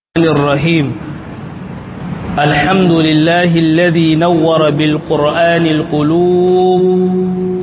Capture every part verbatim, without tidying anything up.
الرحيم الحمد لله الذي نور بالقرآن القلوب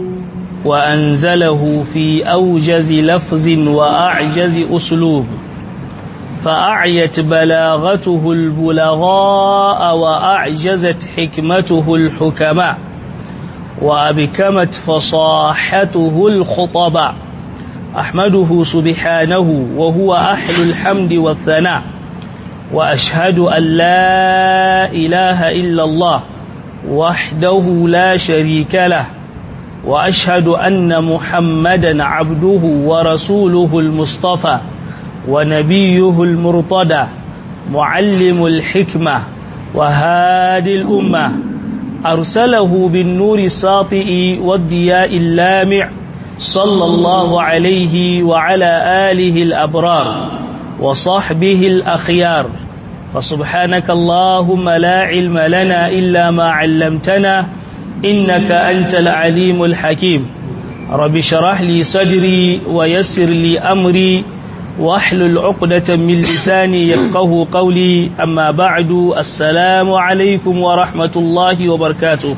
وأنزله في أوجز لفظ وأعجز أسلوب فأعيت بلاغته البلغاء وأعجزت حكمته الحكماء وأبكمت فصاحته الخطباء أحمده سبحانه وهو أهل الحمد والثناء وأشهد أن لا إله إلا الله وحده لا شريك له وأشهد أن محمدا عبده ورسوله المصطفى ونبيه المرتضى معلم الحكمة وهادي الأمة أرسله بالنور الساطئ والضياء اللامع صلى الله عليه وعلى آله الأبرار وصحبه الأخيار فسبحانك اللهم لا علم لنا إلا ما علمتنا إنك أنت العليم الحكيم رب شرح لي صدري ويسر لي أمري واحلل عقدة من لساني يفقه قولي أما بعد السلام عليكم ورحمة الله وبركاته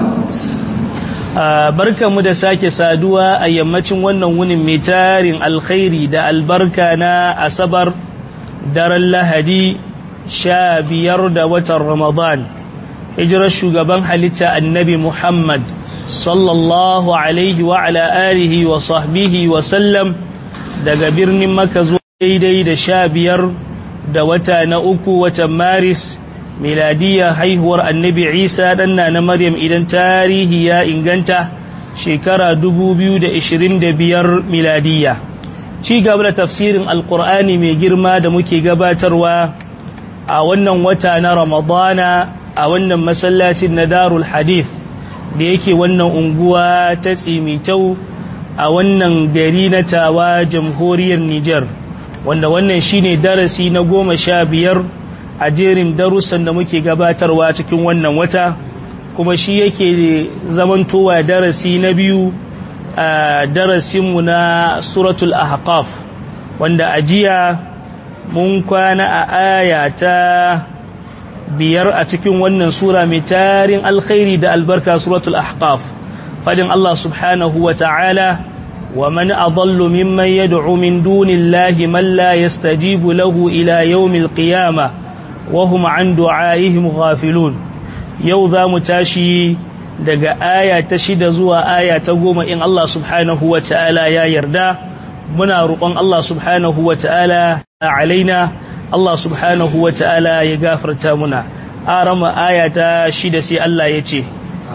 barka mu da sake saduwa a yammacin wannan wunin mai tarin alkhairi da albarka na asabar daren lahadi sha biyar da watan ramadan hijirar shugaban halitta annabi muhammad sallallahu alaihi wa ala alihi wa sahbihi wa sallam daga birnin makka zuwa daidai da sha biyar da wata na uku watan maris miladiyya haihuwar annabi isa danna na maryam idan tarihi ya inganta shekara dubu biyu da ishirin da biyar miladiyya ci gaba da tafsirin alkur'ani mai girma da muke gabatarwa a wannan wata na ramadana a wannan masallacin na darul hadith da yake wannan unguwa ta tsimitau a wannan gari na tawa jamhuriyar niger wanda wannan shine darasi na goma sha biyar a jerin darussan da muke gabatarwa cikin wannan wata kuma shi yake zamantowa darasi na biyu a darasinmu na suratul ahqaf wanda ajiya mun kwana a aya ta biyar a cikin wannan sura mai tarin alkhairi da albarka suratul ahqaf fadin Allah subhanahu wa ta'ala wa man adallu mimman yad'u min dunillahi man la yastajibu lahu ila yawmil qiyamah وهم عن دعائهم غافلون yau za mu tashi daga aya ta shida zuwa aya ta goma in Allah subhanahu wa ta'ala ya yarda muna roƙon Allah subhanahu wa ta'ala alaina Allah subhanahu wa ta'ala ya gafarta muna arama aya ta shida sai Allah ya ce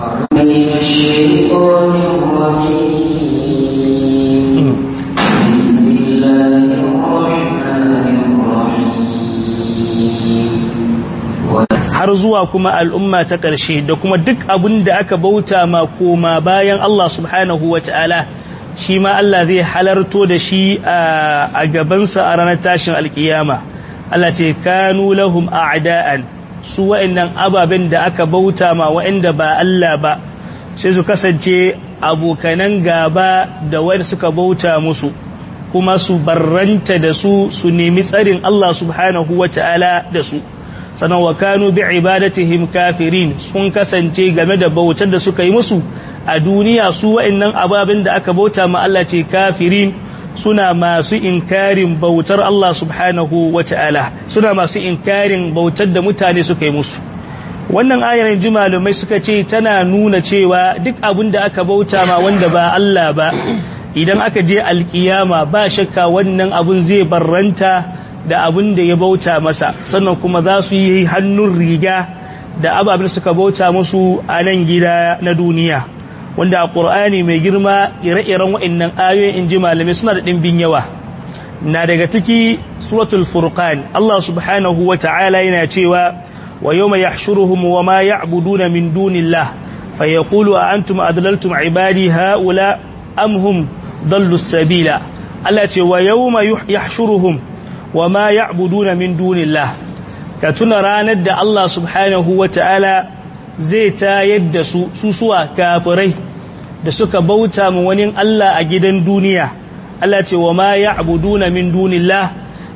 har zuwa kuma al'umma ta ƙarshe da kuma duk abin da aka bauta ma koma bayan Allah subhanahu wa ta'ala shi ma Allah zai halarto da shi a gabansa a ranar tashin alkiyama Allah ce kanu lahum a'da'an su wa'annan ababen da aka bauta ma wa'anda ba Allah ba sai su kasance abokanan gaba da wanda suka bauta musu kuma su barranta da su su nemi tsarin Allah subhanahu wa ta'ala da su sannan wa kanu bi ibadatihim kafirin sun kasance game da bautar da suka yi musu a duniya su wa'annan ababen da aka bauta ma Allah ce kafirin suna masu inkarin bautar Allah subhanahu wata'ala suna masu inkarin bautar da mutane suka yi musu wannan ayar jimalumai suka ce tana nuna cewa duk abin da aka bauta ma wanda ba Allah ba idan aka je alkiyama ba shakka wannan abun zai barranta da abin da ya bauta masa sannan kuma za su yi hannun riga da ababen suka bauta musu a nan gida na duniya wanda a ƙur'ani mai girma ire-iren waɗannan ayoyin in ji malamai suna da ɗimbin yawa na daga ciki suratul furqan Allah subhanahu wa ta'ala yana cewa wa yawma yahshuruhum wa ma ya'buduna min dunillah fayaqulu a antum adlaltum ibadi haula am hum dallus sabila Allah ce wa yawma yahshuruhum wa ma ya'buduna min dunillah ka tuna ranar da Allah subhanahu wa ta'ala zai tayar da su susuwa kafirai da suka bauta mu wani Allah a gidan duniya Allah ce wa ma ya'buduna min dunillah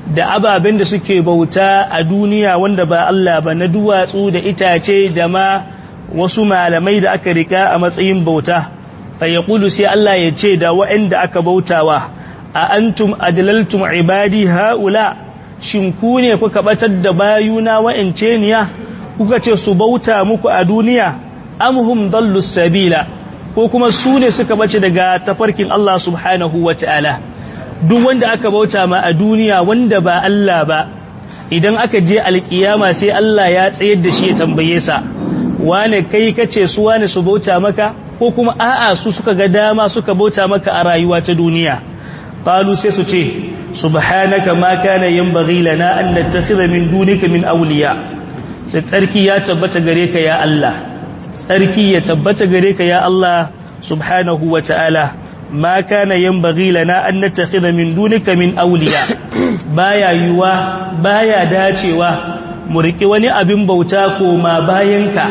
da ababen da suke bauta a duniya wanda ba Allah ba na duwatsu da itace da ma wasu malamai da aka rika a matsayin bauta fa yaqulu sai Allah ya ce da waɗanda aka bautawa a antum adlaltum ibadi haula shin ku ne kuka batar da bayuna wa'ance niya kuka ce su bauta muku a duniya amhum dallus sabila ko kuma su ne suka bace daga tafarkin Allah subhanahu wataala duk wanda aka bauta ma a duniya wanda ba Allah ba idan aka je alkiyama sai Allah ya tsayar da shi ya tambaye sa wane kai kace su wane su bauta maka ko kuma a'a su suka ga dama suka bauta maka a rayuwa ta duniya qalu sai su ce subhanaka ma kana yanbaghi lana an nattakhidha min dunika min awliya sai tsarki ya tabbata gare ka ya Allah tsarki ya tabbata gare ka ya Allah subhanahu wa ta'ala ma kana yanbaghi lana an nattakhidha min dunika min awliya baya yuwa baya dacewa mu riki wani abin bauta ko ma bayanka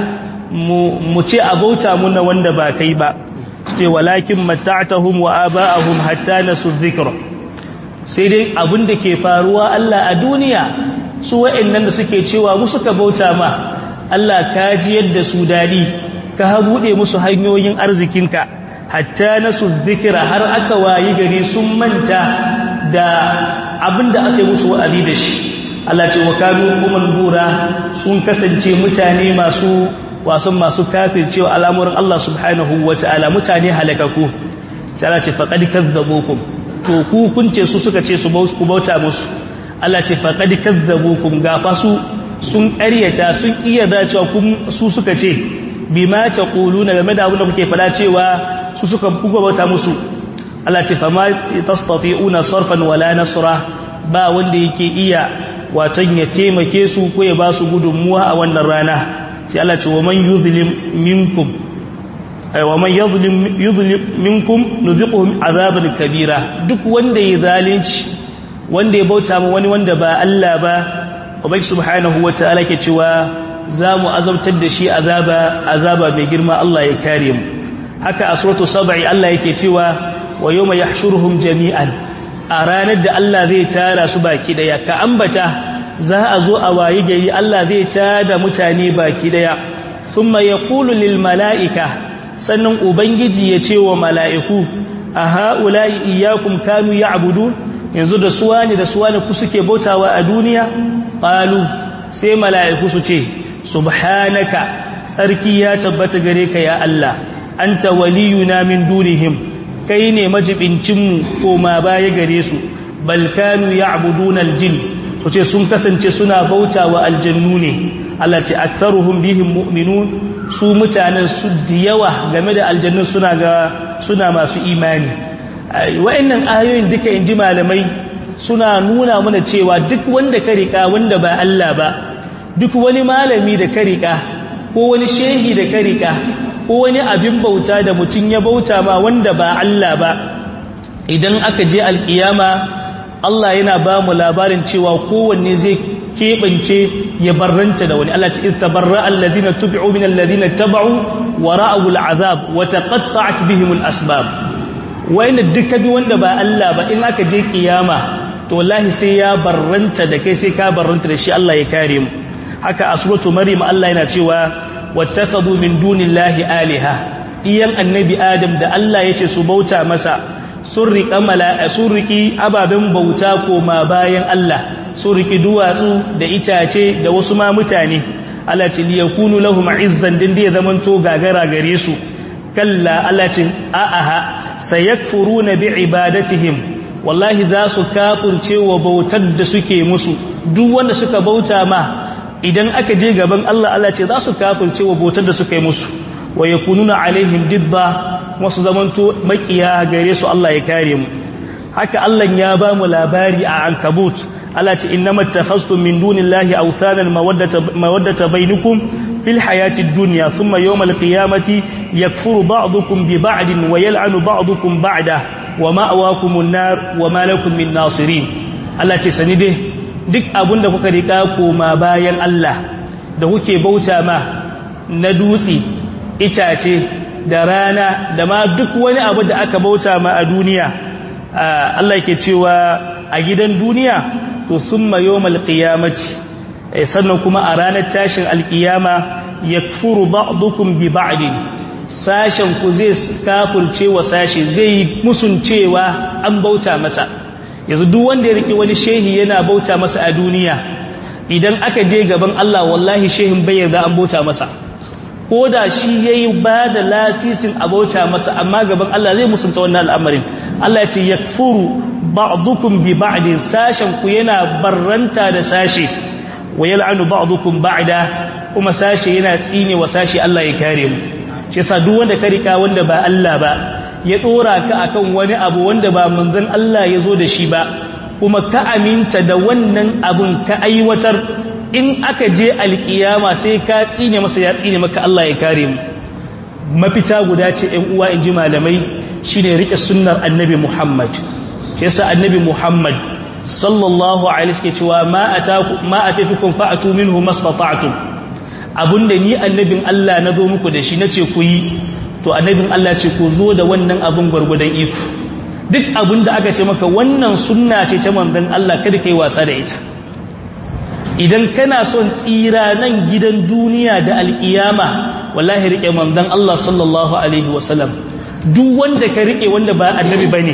mu ce a bauta muna wanda ba kai ba ce walakin mata'tahum wa aba'ahum hatta nasu dhikra sai dai abin da ke faruwa Allah a duniya su wa'annan da suke cewa mu suka bauta ma Allah ka ji yadda su dadi ka habude musu hanyoyin arzikinka hatta nasu dhikra har aka wayi gari sun manta da abin da aka yi musu wa'azi da shi Allah ce wa kanu kuman bura sun kasance mutane masu wasan masu kafircewa al'amuran Allah subhanahu wata'ala mutane halakaku sai Allah ce faqad kazzabukum to ku kunce su suka ce su bauta musu Allah ce faqad kazzabukum gafa su sun ƙaryata sun kiyarda cewa su suka ce bima taquluna game da abin da kuke fada cewa su suka buga bauta musu Allah ce fama tastati'una sarfan wala nasra ba wanda yake iya watan ya taimake su ko ya ba su gudunmuwa a wannan rana sai Allah ce wa man yuzlim minkum ay wa man yuzlim yuzlim minkum nuziquhum azaban kabira duk wanda ya zalunci wanda ya bauta ma wani wanda ba Allah ba ubangi subhanahu wataala ke cewa zamu azabtar da shi azaba azaba mai girma Allah ya kare mu haka a suratu sab'i Allah yake cewa wa yawma yahshuruhum jami'an a ranar da Allah zai tara su baki daya ka ambata za a zo a wayi gari Allah zai tada mutane baki daya thumma yaqulu lil malaika sannan ubangiji ya ce wa mala'iku a haula'i iyyakum kanu ya'budun yanzu da suwani da suwani ku suke bautawa a duniya qalu sai mala'iku su ce subhanaka sarki ya tabbata gare ka ya Allah anta waliyuna min dunihim kai ne majibincinmu ko ma baya gare su bal kanu ya'buduna aljin to ce sun kasance suna bautawa aljannu ne Allah ce aktharuhum bihim mu'minun su mutanen su diyawa game da aljannu suna ga suna masu imani wa'annan ayoyin duka inji malamai suna nuna mana cewa duk wanda ka rika wanda ba Allah ba duk wani malami da ka rika ko wani shehi da ka rika ko wani abin bauta da mutum ya bauta ma wanda ba Allah ba idan aka je alkiyama Allah yana ba mu labarin cewa kowanne zai keɓance ya barranta da wani Allah ce istabarra alladhina tubi'u min alladhina taba'u wa ra'u al'azab wa taqatta'at bihim al'asbab wayanda duka bi wanda ba Allah ba in aka je kiyama to wallahi sai ya barranta da kai sai ka barranta da shi Allah ya kare mu haka a suratu maryam Allah yana cewa wattakhadhu min dunillahi alaha iyan annabi adam da Allah yace su bauta masa sun riƙa mala'a sun riƙi ababen bauta koma bayan Allah sun riƙi duwatsu da itace da wasu ma mutane Allah ce liyakunu lahum izzan din da ya zamanto gagara gare su kalla Allah ce a'aha sayakfuruna bi ibadatihim wallahi za su kafirce wa bautar da suke musu duk wanda suka bauta ma idan aka je gaban Allah Allah ce za su kafirce wa bautar da suka yi musu wa yakununa alaihim dibba wasu zamanto makiya gare su Allah ya kare mu haka Allah ya ba mu labari a ankabut Allah ce innamat takhastum min dunillahi awthanan mawaddata mawaddata bainakum fil hayatid dunya thumma yawmal qiyamati yakfuru ba'dukum bi ba'din wa yal'anu ba'dukum ba'da wa ma'awakumun nar wa ma lakum min nasirin Allah ce sani dai duk abinda kuka rika koma bayan Allah da kuke bauta ma na dutse itace da rana da ma duk wani abu da aka bauta ma a duniya Allah yake cewa a gidan duniya to thumma yawmal qiyamati sannan kuma a ranar tashin alkiyama yakfuru ba'dukum bi ba'din sashen ku zai kafurce wa sashi zai musuncewa an bauta masa yanzu duk wanda ya riki wani shehi yana bauta masa a duniya idan aka je gaban Allah wallahi shehin bai yarda an bauta masa ko da shi yayi ba da lasisin a bauta masa amma gaban Allah zai musunta wannan al'amarin Allah ya ce yakfuru ba'dukum bi ba'din sashen ku yana barranta da sashi wa yal'anu ba'dukum ba'da kuma sashi yana tsine wa sashi Allah ya kare mu shi yasa duk wanda ka rika wanda ba Allah ba ya dora ka akan wani abu wanda ba manzon Allah ya zo da shi ba kuma ka aminta da wannan abun ka aiwatar in aka je alkiyama sai ka tsine masa ya tsine maka Allah ya kare mu mafita guda ce ɗan uwa in ji malamai shine rike sunnar annabi Muhammad shi yasa annabi Muhammad sallallahu alaihi wasallam cewa ma ataku ma atatukum fa'atu minhu mastata'tum abunda ni annabin Allah nazo muku da shi nace ku yi to annabin Allah ce ku zo da wannan abun gurgudan iko duk abunda aka ce maka wannan sunna ce ta manzon Allah kada kai wasa da ita idan kana son tsira nan gidan duniya da alkiyama wallahi rike manzon Allah sallallahu alaihi wasallam duk wanda ka rike wanda ba annabi bane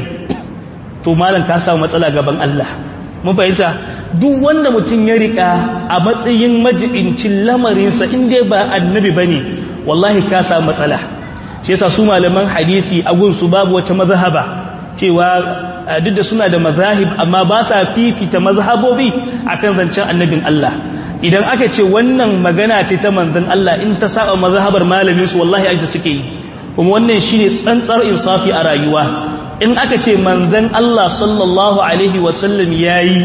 to malam ka samu matsala gaban Allah mun fahimta duk wanda mutum ya rika a matsayin majibincin lamarinsa inda ba annabi bane wallahi ka samu matsala shi yasa su malaman hadisi a gunsu babu wata mazhaba cewa duk da suna da mazahib amma ba sa fifita mazhabobi akan zancen annabin Allah idan aka ce wannan magana ce ta manzon Allah in ta saba mazhabar malamin su wallahi aita suke yi kuma wannan shine tsantsar insafi a rayuwa in aka ce manzon Allah sallallahu alaihi wasallam yayi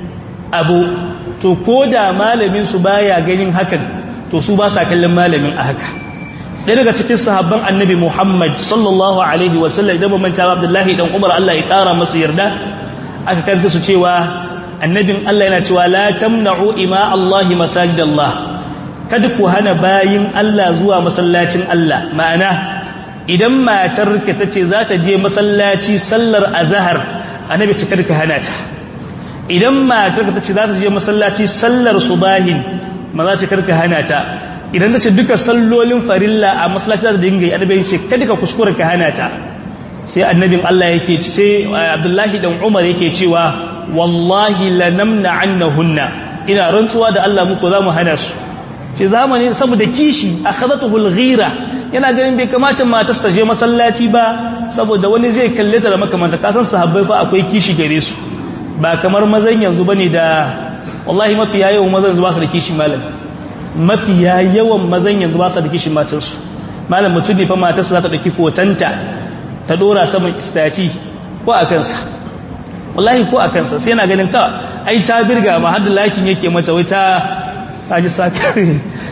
abu to koda malamin su baya ganin hakan to su ba sa kallon malamin a haka ɗaya daga cikin sahabban annabi Muhammad sallallahu alaihi wasallam idan manta Abdullahi dan Umar Allah ya ƙara masa yarda aka kanta su cewa annabin Allah yana cewa la tamna'u ima Allah masajidallah kada ku hana bayin Allah zuwa masallacin Allah ma'ana idan matarka tace za ta je masallaci sallar azhar annabi ce kada ka hana ta idan matarka tace za ta je masallaci sallar subahin maza ce kada ka hana ta idan ta ce duka sallolin farilla a masallaci da dinga yi annabi ce kada ka kuskura ka hana ta sai annabin Allah yake sai Abdullahi dan Umar yake cewa wallahi lanamna annahunna ina rantsuwa da Allah muku zamu hana su ce zamani saboda kishi akhadatuhu alghira yana ganin bai kamata matar ta je masallaci ba saboda wani zai kalle ta da makamanta kasan sahabbai fa akwai kishi gare su ba kamar mazan yanzu bane da wallahi mafi yawan mazan zuwa su da kishi malam mafiya yawan mazan yanzu ba su da kishin matarsu malam mutum ne fa matarsa za ta ɗauki kotanta ta ɗora saman istaci ko a kansa wallahi ko a kansa sai yana ganin ka ai ta birga ma har da lakin yake mata wai ta taji sakare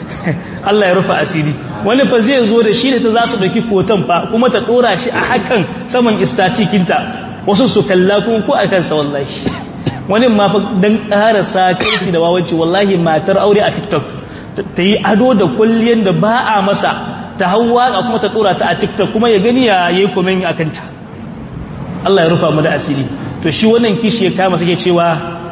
Allah ya rufa asiri wani fa zai zo da shi da ta za su ɗauki kotan fa kuma ta ɗora shi a hakan saman istaci kinta wasu su kalla kuma ko a kansa wallahi wani ma fa dan ƙara sakarci da wawanci wallahi matar aure a TikTok ta yi ado da kwalliyar da ba a masa ta hawa a kuma ta tsora ta a tiktok kuma ya gani ya yi komen a kanta Allah ya rufa mu da asiri to shi wannan kishi ya kama suke cewa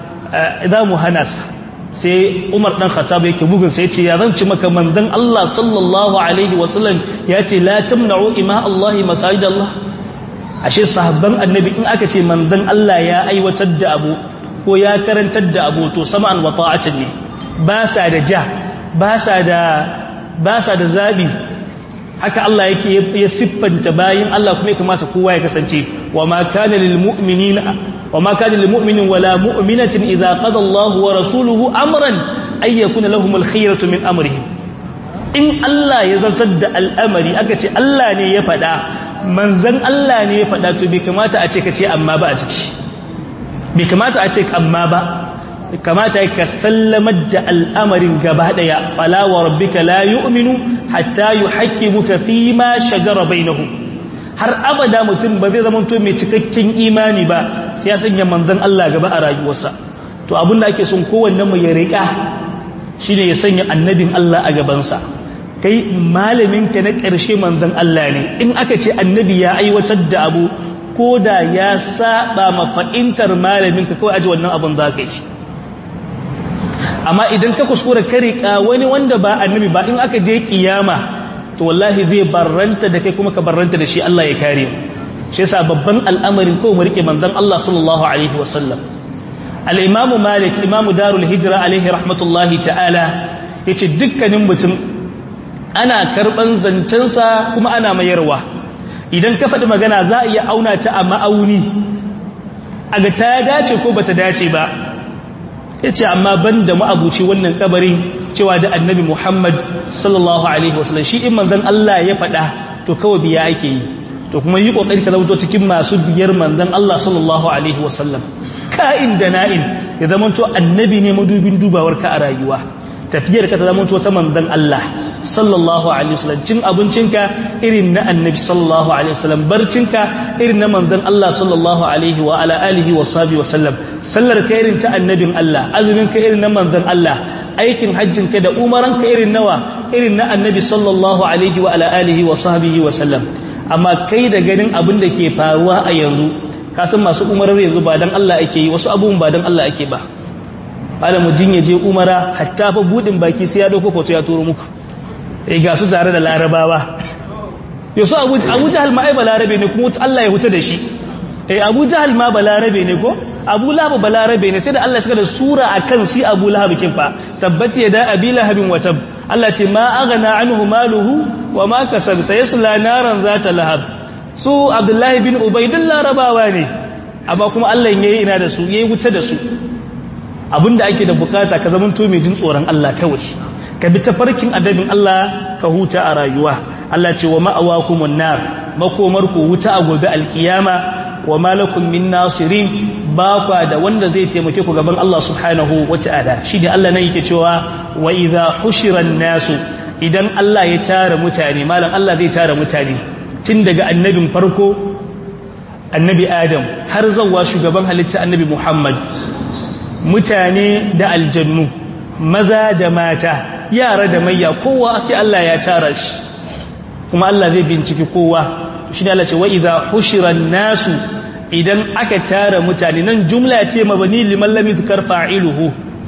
za mu hana sa sai Umar dan Khattab yake bugun sai ce ya zan ci maka manzon Allah sallallahu alaihi wasallam ya ce la tamna'u ima Allah masajid Allah ashe sahabban annabi in aka ce manzon Allah ya aiwatar da abu ko ya karantar da abu to sama'an wa ta'atan ne ba sa da ja ba sa da ba sa da zabi haka Allah yake ya siffanta bayin Allah kuma ya kamata kowa ya kasance wa ma kana lil mu'minina wa ma kana lil mu'minin wala mu'minatin idza qada Allahu wa rasuluhu amran ay yakuna lahum al khiyaratu min amrihim in Allah ya zartar da al'amari aka ce Allah ne ya faɗa manzon Allah ne ya faɗa to bai kamata a ce kace amma ba a ciki bai kamata a ce amma ba kamata ka sallamar da al'amarin gaba daya fala wa rabbika la yu'minu hatta yuhaqqimuka fi ma shajara bainahum har abada mutum ba zai zama to mai cikakken imani ba sai ya sanya manzon Allah gaba a rayuwarsa to abinda ake son kowanne mu ya rika shine ya sanya annabin Allah a gaban sa kai malamin ka na ƙarshe manzon Allah ne in aka ce annabi ya aiwatar da abu koda ya saba ma fa'intar malamin ka kawai aji wannan abun zaka yi amma idan ka kuskura ka riƙa wani wanda ba annabi ba in aka je kiyama to wallahi zai barranta da kai kuma ka barranta da shi Allah ya kare mu shi yasa babban al'amarin ko mu rike manzon Allah sallallahu alaihi wasallam al-imamu malik imamu darul hijra alaihi rahmatullahi ta'ala yace dukkanin mutum ana karban zancensa kuma ana mayarwa idan ka faɗi magana za a iya auna ta a ma'auni aga ta dace ko bata dace ba yace amma banda ma'abuci wannan kabarin cewa da annabi Muhammad sallallahu alaihi wasallam shi in manzon Allah ya faɗa to kawai biya ake yi to kuma yi kokari ka zama cikin masu biyar manzon Allah sallallahu alaihi wasallam ka'in da na'in ya zama to annabi ne madubin dubawar ka a rayuwa tafiyar ka ta zama to ta manzon Allah sallallahu alaihi wasallam cin abincinka irin na annabi sallallahu alaihi wasallam barcinka irin na manzon Allah sallallahu alaihi wa ala alihi wa sahbihi wasallam sallar ka irin ta annabin Allah azumin ka irin na manzon Allah aikin hajjin ka da umaran ka irin nawa irin na annabi sallallahu alaihi wa ala alihi wa sahbihi wasallam amma kai da ganin abin da ke faruwa a yanzu ka san masu umarar yanzu ba dan Allah ake yi wasu abubuwan ba dan Allah ake ba ala mujin ya je umara hatta fa budin baki sai ya dauko foto ya turo muku eh ga su zare da larabawa yaso abu abu jahal ma ai balarabe ne kuma Allah ya huta da shi eh abu jahal ma balarabe ne ko abu lahab balarabe ne sai da Allah ya saka da sura akan shi abu lahab kin fa tabbati da abi lahabin wa tab Allah ce ma aghna anhu maluhu wa ma kasab sayasla naran zata lahab su abdullahi bin ubaydin larabawa ne amma kuma Allah yayi ina da su yayi wuta da su abinda ake da bukata ka zaman to mai jin tsoron Allah kawai ka bi tafarkin adabin Allah ka huta a rayuwa Allah ce wa ma'awakumun nar makomar ku wuta a gobe alkiyama wa malakum min nasirin ba kwa da wanda zai taimake ku gaban Allah subhanahu wata'ala shi da Allah nan yake cewa wa idha hushiran nasu idan Allah ya tara mutane malam Allah zai tara mutane tun daga annabin farko annabi Adam har zawwa shugaban halitta annabi Muhammad mutane da aljannu maza da mata yara da mayya kowa sai Allah ya tara shi kuma Allah zai binciki kowa shi ne Allah ce wa idha hushiran nasu idan aka tara mutane nan jumla ce mabani liman lam yuzkar fa'iluhu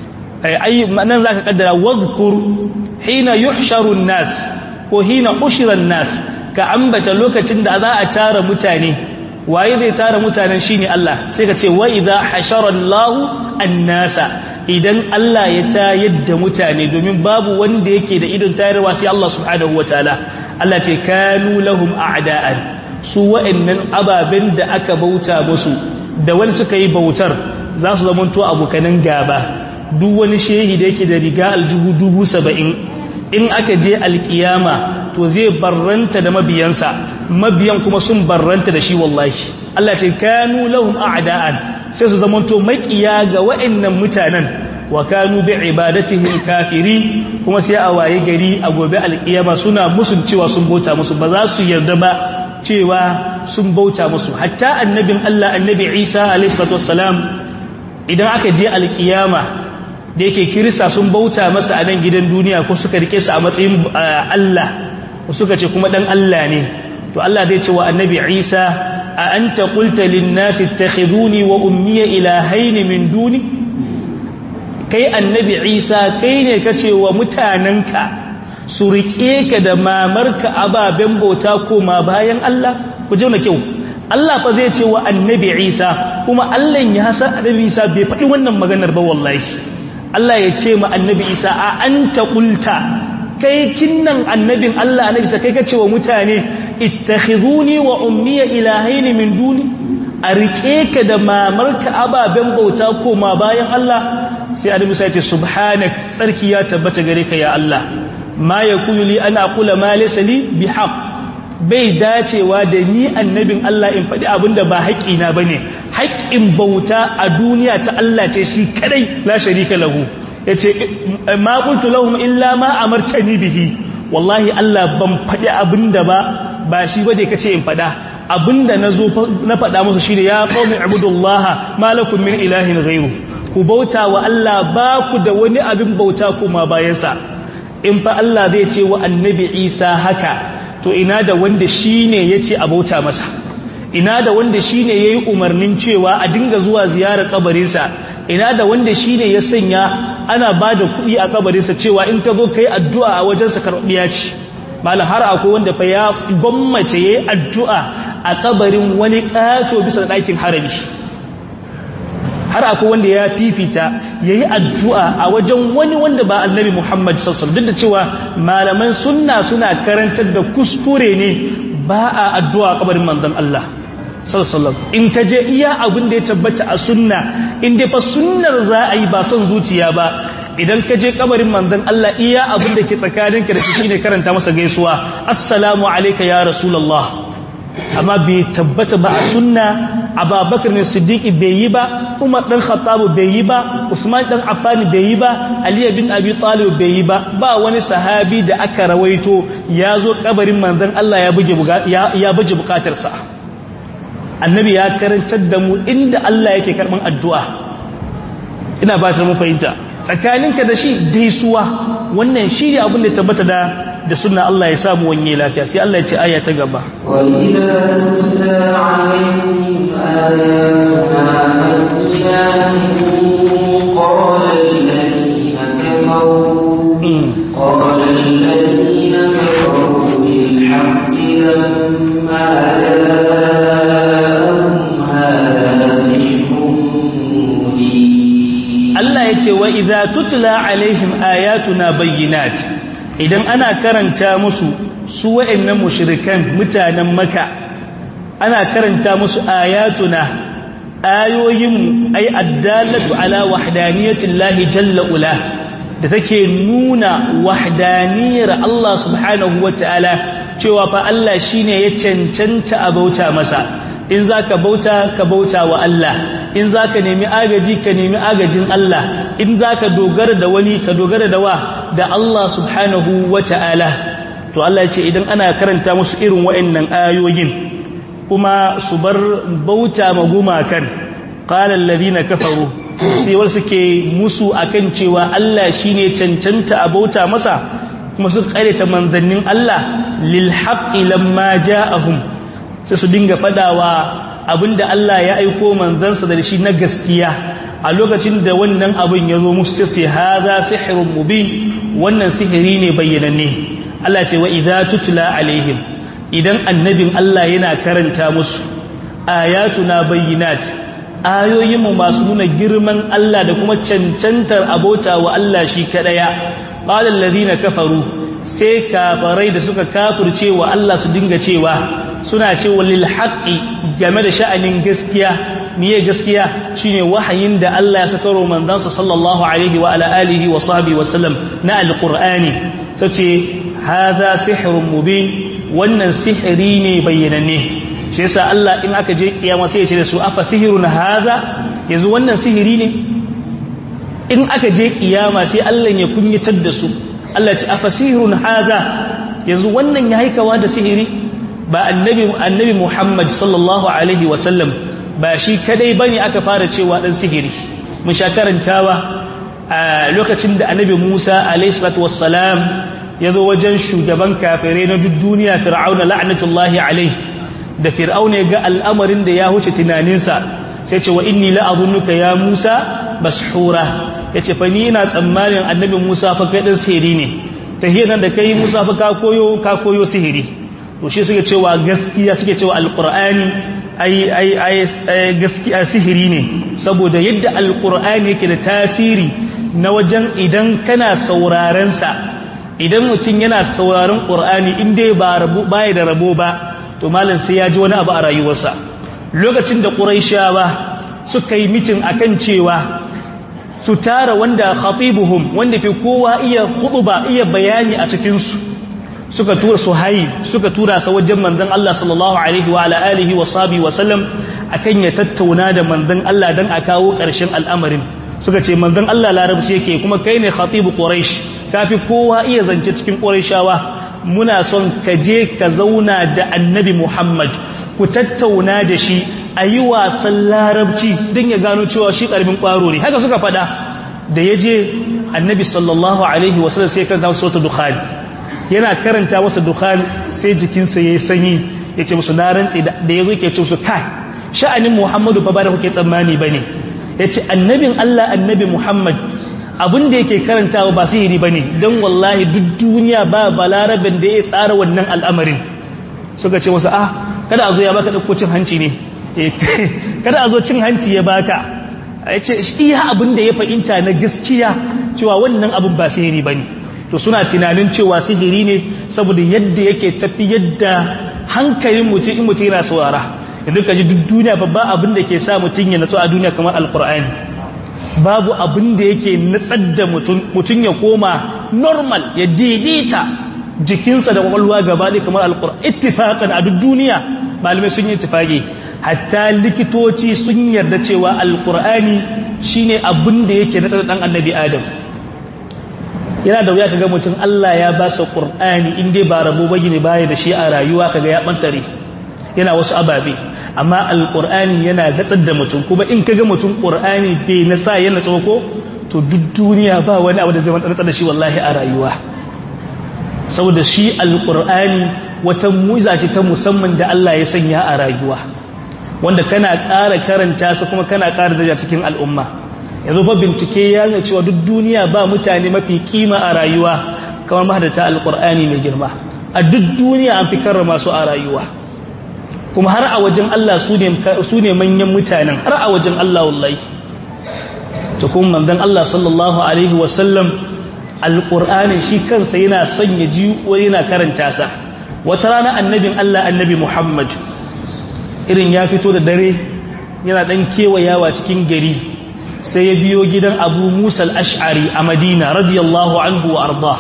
ai nan zaka kaddara wadhkur hina yuhsharu nas ko hina hushira nas ka ambata lokacin da za a tara mutane waye zai tara mutanen shine Allah sai ka ce wa idha hashara Allahu an-nasa idan Allah ya tayar da mutane domin babu wanda yake da idon tayarwa sai Allah subhanahu wataala Allah ce kanu lahum a'da'an su wa'annan ababen da aka bauta musu da wani suka yi bautar za su zama to abokanan gaba duk wani shehi da yake da riga aljuhu dubu saba'in in aka je alkiyama to zai barranta da mabiyansa mabiyan kuma sun barranta da shi wallahi Allah ce kanu lahum a'da'an sai su zama to makiya ga wa'annan mutanen wa kanu bi ibadatihim kafirin kuma sai a waye gari a gobe alkiyama suna musun cewa sun bauta musu ba za su yarda ba cewa sun bauta musu hatta annabin Allah annabi Isa alayhi salatu wassalam idan aka je alkiyama da yake kirista sun bauta masa a nan gidan duniya ko suka rike su a matsayin Allah ko suka ce kuma dan Allah ne to Allah zai ce wa annabi Isa a anta qulta lin nasi ittakhiduni wa ummi ilahayn min duni kai annabi Isa kai ne kace wa mutananka su rike ka da mamarka ababen bauta koma bayan Allah ku jauna kyau Allah fa zai ce wa annabi Isa kuma Allah ya san annabi Isa bai faɗi wannan maganar ba wallahi Allah ya ce ma annabi Isa a anta qulta kai kinnan annabin Allah annabi Isa kai kace wa mutane ittakhizuni wa ummi ilahayn min duni a rike ka da mamarka ababen bauta koma bayan Allah sai annabi Isa ya ce subhanak tsarki ya tabbata gare ka ya Allah ma yakunu li ana aqula ma laysa li bihaq bai dacewa da ni annabin Allah in faɗi abinda ba haƙina bane haƙin bauta a duniya ta Allah ce shi kadai la sharika lahu yace ma qultu lahum illa ma amartani bihi wallahi Allah ban faɗi abinda ba ba shi bane kace in faɗa abinda nazo na faɗa musu shine ya qaumi ibudullaha malakum min ilahin ghayru ku bauta wa Allah ba ku da wani abin bauta kuma bayansa in fa Allah zai ce wa annabi Isa haka to ina da wanda shine yace a bauta masa ina da wanda shine yayi umarnin cewa a dinga zuwa ziyarar kabarinsa ina da wanda shine ya sanya ana ba da kuɗi a kabarinsa cewa in ka zo kai addu'a a wajensa karɓiya ce malam har akwai wanda fa ya gwammace ya yi addu'a a kabarin wani ƙato bisa da ɗakin harami har akwai wanda ya fifita ya yi addu'a a wajen wani wanda ba annabi Muhammad sallallahu duk da cewa malaman sunna suna karantar da kuskure ne ba a addu'a a kabarin manzon Allah sallallahu in ka je iya abin da ya tabbata a sunna in dai fa sunnar za a yi ba son zuciya ba idan ka je kabarin manzon Allah iya abin da ke tsakaninka da shi shine karanta masa gaisuwa assalamu alayka ya rasulullah amma bai tabbata ba a sunna Abubakar ne Siddiq bai yi ba Umar dan Khattab bai yi ba Usman dan Affan bai yi ba Ali bin Abi Talib bai yi ba ba wani sahabi da aka rawaito ya zo kabarin manzon Allah ya buge ya buge bukatarsa annabi ya karantar da mu inda Allah yake karban addu'a ina ba ta mu fahimta tsakaninka da shi gaisuwa wannan shi ne abin da ya tabbata da da sunna Allah ya samu wanye lafiya sai Allah ya ce aya ta gaba wa idza tutla alaihim ayatuna bayyinatin qala alladhina kafaru qala alladhina kafaru bil haqqi lamma ja'ahum hadha sihrun mubin Allah ya ce wa idza tutla alaihim ayatuna bayyinat idan ana karanta musu su wa'annan mushrikan mutanen Makka ana karanta musu ayatuna ayoyin ay addallatu ala wahdaniyatillahi jalla ula da take nuna wahdaniyar Allah subhanahu wataala cewa fa Allah shine ya cancanta a bauta masa in zaka bauta ka bauta wa Allah in zaka nemi agaji ka nemi agajin Allah in zaka dogara da wani ka dogara da wa da Allah subhanahu wata'ala to Allah ya ce idan ana karanta musu irin wa'annan ayoyin kuma su bar bauta ma gumakan qala alladhina kafaru sai wal suke musu akan cewa Allah shine cancanta a bauta masa kuma su karyata manzannin Allah lil haqqi lamma ja'ahum sai su dinga fadawa abinda Allah ya aiko manzansa da shi na gaskiya a lokacin da wannan abin ya zo musu sai haza sihrun mubin wannan sihiri ne bayyananne Allah ce wa idza tutla alaihim idan annabin Allah yana karanta musu ayatuna bayyinat ayoyin mu masu nuna girman Allah da kuma cancantar abota wa Allah shi kadaya qala alladhina kafaru sai kafarai da suka kafirce wa Allah su dinga cewa suna cewa lil haqqi game da sha'anin gaskiya miye gaskiya shine wahayin da Allah ya saka ro manzansa sallallahu alaihi wa ala alihi wa sahbihi wa sallam na alqur'ani sace hadha sihrun mubin wannan sihiri ne bayyananne shi yasa Allah in aka je kiyama sai ya ce da su afa sihrun hadha yanzu wannan sihiri ne in aka je kiyama sai Allah ya kunyatar da su Allah ce afa sihrun hadha yanzu wannan ya haikawa da sihiri ba annabi annabi Muhammad sallallahu alaihi wa sallam ba shi kadai bane aka fara cewa dan sihiri mun sha karantawa a lokacin da annabi Musa alayhi salatu wassalam yazo wajen shugaban kafirai na duk duniya fir'auna la'natullahi alayhi da fir'auna ya ga al'amarin da ya huce tunaninsa sai ce wa inni la'adunnuka ya Musa bashura yace fa ni ina tsammanin annabi Musa fa kai dan sihiri ne tahiyan da kai Musa fa ka koyo ka koyo sihiri to shi suke cewa gaskiya suke cewa alqur'ani ai ai ai gaskiya sihiri ne saboda yadda alqur'ani yake da tasiri na wajen idan kana sauraron sa idan mutum yana sauraron qur'ani in dai ba rabu bai da rabo ba to malam sai ya ji wani abu a rayuwarsa lokacin da quraishawa suka yi mitin akan cewa su tara wanda khatibuhum wanda fi kowa iya khutba iya bayani a cikin su suka tura Suhaib suka tura sa wajen manzon Allah sallallahu alaihi wa ala alihi wa sahbihi wa sallam akan ya tattauna da manzon Allah dan a kawo ƙarshen al'amarin suka ce manzon Allah larabci yake kuma kai ne khatibu quraish kafi kowa iya zance cikin quraishawa muna son ka je ka zauna da annabi Muhammad ku tattauna da shi ayi wasan larabci dan ya gano cewa shi karbin kwaro ne haka suka fada da yaje annabi sallallahu alaihi wa sallam sai ka ga suratul dukhan yana karanta masa dukhan sai jikinsa yayi sanyi yace musu na rantsi da yazo yake ce musu kai sha'anin Muhammadu fa ba da kuke tsammani bane yace annabin Allah annabi Muhammad abin da yake karantawa ba sihiri bane dan wallahi duk duniya ba balarabin da ya tsara wannan al'amarin suka ce masa ah kada a zo ya baka dauko cin hanci ne kada a zo cin hanci ya baka yace iya abin da ya fahimta na gaskiya cewa wannan abin ba sihiri bane to suna tunanin cewa sihiri ne saboda yadda yake tafi yadda hankalin mutum in mutum yana saurara idan ka ji duk duniya babba abin da ke sa mutum ya natsu a duniya kamar alkur'ani babu abin da yake natsar da mutum mutum ya koma normal ya daidaita jikinsa da kwakwalwa gaba ɗaya kamar alkur'ani ittifaqan a duk duniya malamai sun yi ittifaqi hatta likitoci sun yarda cewa alkur'ani shine abin da yake natsar da dan annabi adam yana da wuya kaga mutum Allah ya ba sa Qur'ani in dai ba rabo bagi ne baya da shi a rayuwa kaga ya bantare yana wasu ababe amma alqur'ani yana gatsar da mutum kuma in kaga mutum Qur'ani bai nasa yana tsoko to duk duniya ba wani abu da zai mantsar da shi wallahi a rayuwa saboda shi alqur'ani wata mu'iza ce ta musamman da Allah ya sanya a rayuwa wanda kana ƙara karanta sa kuma kana ƙara daraja cikin al'umma yanzu fa bincike ya nuna cewa duk duniya ba mutane mafi kima a rayuwa kamar mahaddata alqur'ani mai girma a duk duniya an fi karrama su a rayuwa kuma har a wajen Allah su ne su ne manyan mutanen har a wajen Allah wallahi to kuma manzon Allah sallallahu alaihi wasallam alqur'ani shi kansa yana son ya ji ko yana karanta sa wata rana annabin Allah annabi Muhammad irin ya fito da dare yana dan kewayawa cikin gari sai ya biyo gidan abu musa al'ash'ari a madina radiyallahu anhu wa arda